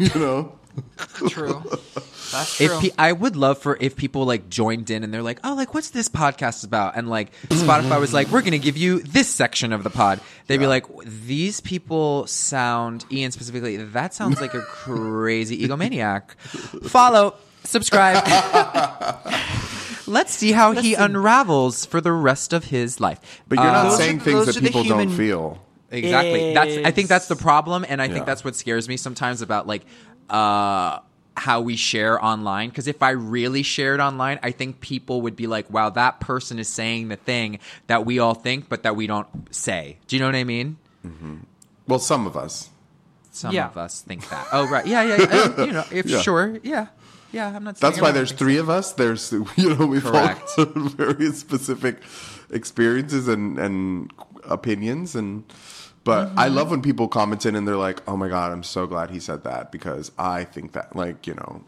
True. That's true. I would love for if people like joined in and they're like, oh, like what's this podcast about? And like Spotify was like, we're going to give you this section of the pod. They'd be like, these people sound, Ian specifically, that sounds like a crazy egomaniac. Follow, subscribe. Let's see how he unravels for the rest of his life. But you're not Those saying are- things those that are the people don't human- feel. Exactly. I think that's the problem, and I Yeah. think that's what scares me sometimes about like how we share online. Because if I really shared online, I think people would be like, "Wow, that person is saying the thing that we all think, but that we don't say." Do you know what I mean? Well, some of us. Some Yeah. of us think that. Oh, right. Yeah. If Yeah. sure. Yeah. I'm not. That's saying why everyone there's thinks three of us. There's, we've all Correct. very specific experiences and opinions. But I love when people comment in and they're like, oh my God, I'm so glad he said that because I think that, like,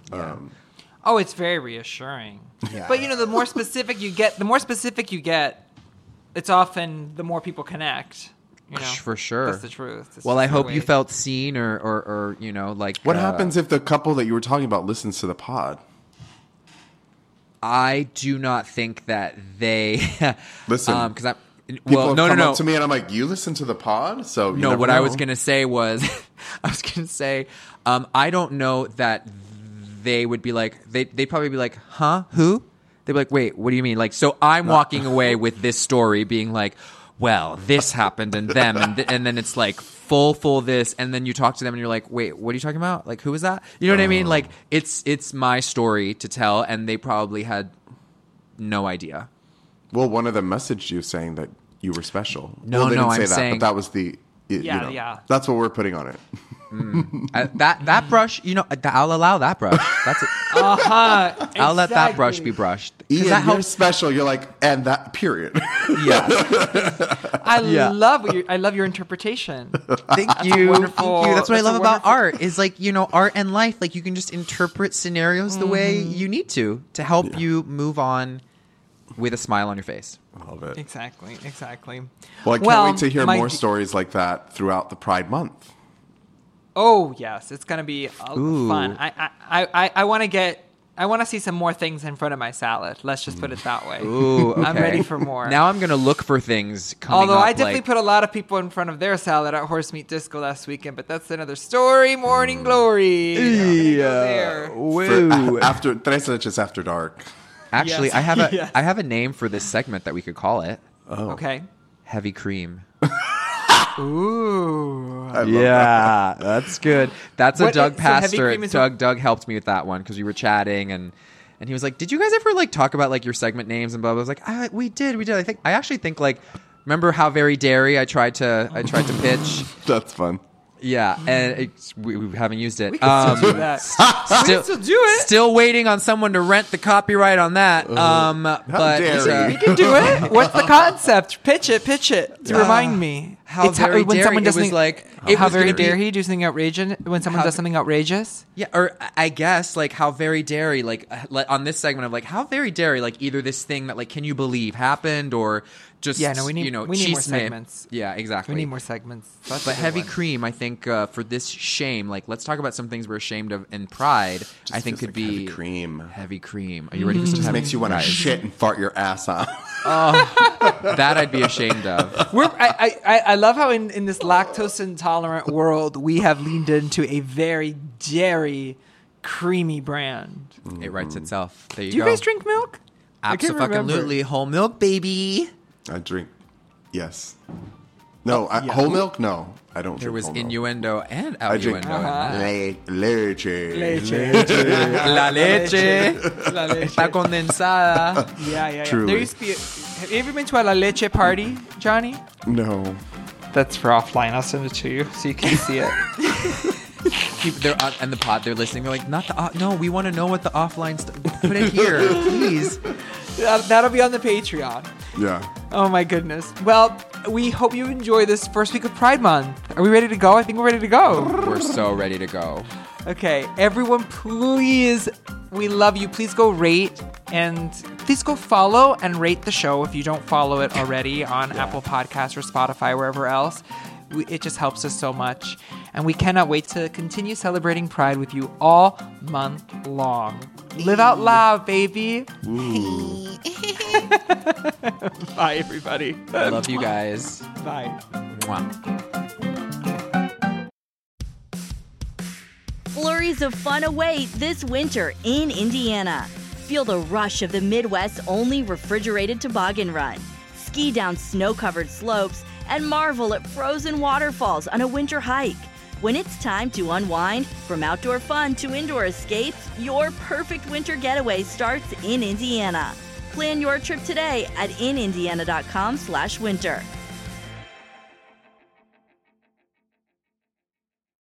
Oh, it's very reassuring. Yeah. But the more specific you get, it's often the more people connect. For sure. That's the truth. That's Well, I just the hope way- you felt seen or like. what happens if the couple that you were talking about listens to the pod? I do not think that they Listen. because I'm People have no come up to me and I'm like, you listen to the pod? So you no. never What I know. was gonna say was I don't know that they would be like they'd probably be like, huh, who? They'd be like, wait, what do you mean? Like, so I'm walking away with this story being like, well, this happened and them and then it's like full this, and then you talk to them and you're like, wait, what are you talking about? Like, who is that? You know what I mean? Like, it's my story to tell, and they probably had no idea. Well, one of them messaged you saying that, you were special. No, they no, didn't say I'm that, saying- but that was the. Yeah, yeah. That's what we're putting on it. That brush, I'll allow that brush. That's it. I'll let that brush be brushed. 'Cause Ian, that you're helps. special. You're like, and that period. Yeah. I Yeah. love your interpretation. Thank you. wonderful. Thank you. That's what I That's a love about wonderful- art is like, art and life. Like you can just interpret scenarios the way you need to help you move on with a smile on your face. I love it. Exactly. Well, I can't wait to hear more stories like that throughout the Pride Month. Oh yes, it's gonna be Ooh. fun. I want to see some more things in front of my salad. Let's just put it that way. Ooh, okay. I'm ready for more. Now I'm gonna look for things coming Although up, I definitely like- put a lot of people in front of their salad at Horse Meat Disco last weekend, but that's another story. Morning glory. I'm gonna go there. Woo. After Tres Leches After Dark. Actually, Yes. I have a Yes. I have a name for this segment that we could call it. Okay. Heavy cream. Ooh. I love that. That's good. That's a What Doug is- so Heavy Pastor. Cream is Doug helped me with that one because we were chatting and he was like, "Did you guys ever like talk about like your segment names and blah blah?" I was like, "We did. I actually think like, remember How Very Dairy? I tried to pitch." That's fun. Yeah, and we haven't used it. We can still do that. We can still do it. Still waiting on someone to rent the copyright on that. But dare We can do it. What's the concept? Pitch it. To remind me. How It's very when dare someone it does was something like how was very gonna be- dare he do something outrageous when someone How- does something outrageous. Yeah, or I guess like how very dairy, like on this segment of like how very dairy, like either this thing that like can you believe happened or just Yeah, no, we need more chisme. segments. Yeah, exactly. We need more segments. That's a But good heavy one. cream, I think for this shame, like let's talk about some things we're ashamed of in Pride. I think feels could like be heavy cream. Heavy cream. Are you ready for some? Just heavy makes you want to guys? shit and fart your ass off. That I'd be ashamed of. I love how in this lactose intolerant world we have leaned into a very dairy, creamy brand. It writes itself. There you Do you go. guys drink milk? I can't remember. Absolutely, whole milk, baby. I drink. Yes. No, whole milk? No. I don't There drink was whole milk. innuendo and I drink outuendo in that. leche. La leche. La leche. Está condensada. Yeah. Truly. There used to be. Have you ever been to a La Leche party, Johnny? No. That's for offline. I'll send it to you so you can see it. They're on the pod. They're listening. They're like, not the. No, we want to know what the offline stuff. Put it here, please. That'll be on the Patreon. Yeah. Oh my goodness. Well, we hope you enjoy this first week of Pride Month. Are we ready to go? I think we're ready to go. We're so ready to go. Okay, everyone, please, we love you. Please go rate and please go follow and rate the show if you don't follow it already on Apple Podcasts or Spotify, wherever else. It just helps us so much. And we cannot wait to continue celebrating Pride with you all month long. Live out loud, baby. Bye, everybody. I love you guys. Bye. Mwah. Flurries of fun await this winter in Indiana. Feel the rush of the Midwest's only refrigerated toboggan run. Ski down snow-covered slopes and marvel at frozen waterfalls on a winter hike. When it's time to unwind, from outdoor fun to indoor escapes, your perfect winter getaway starts in Indiana. Plan your trip today at inindiana.com/winter.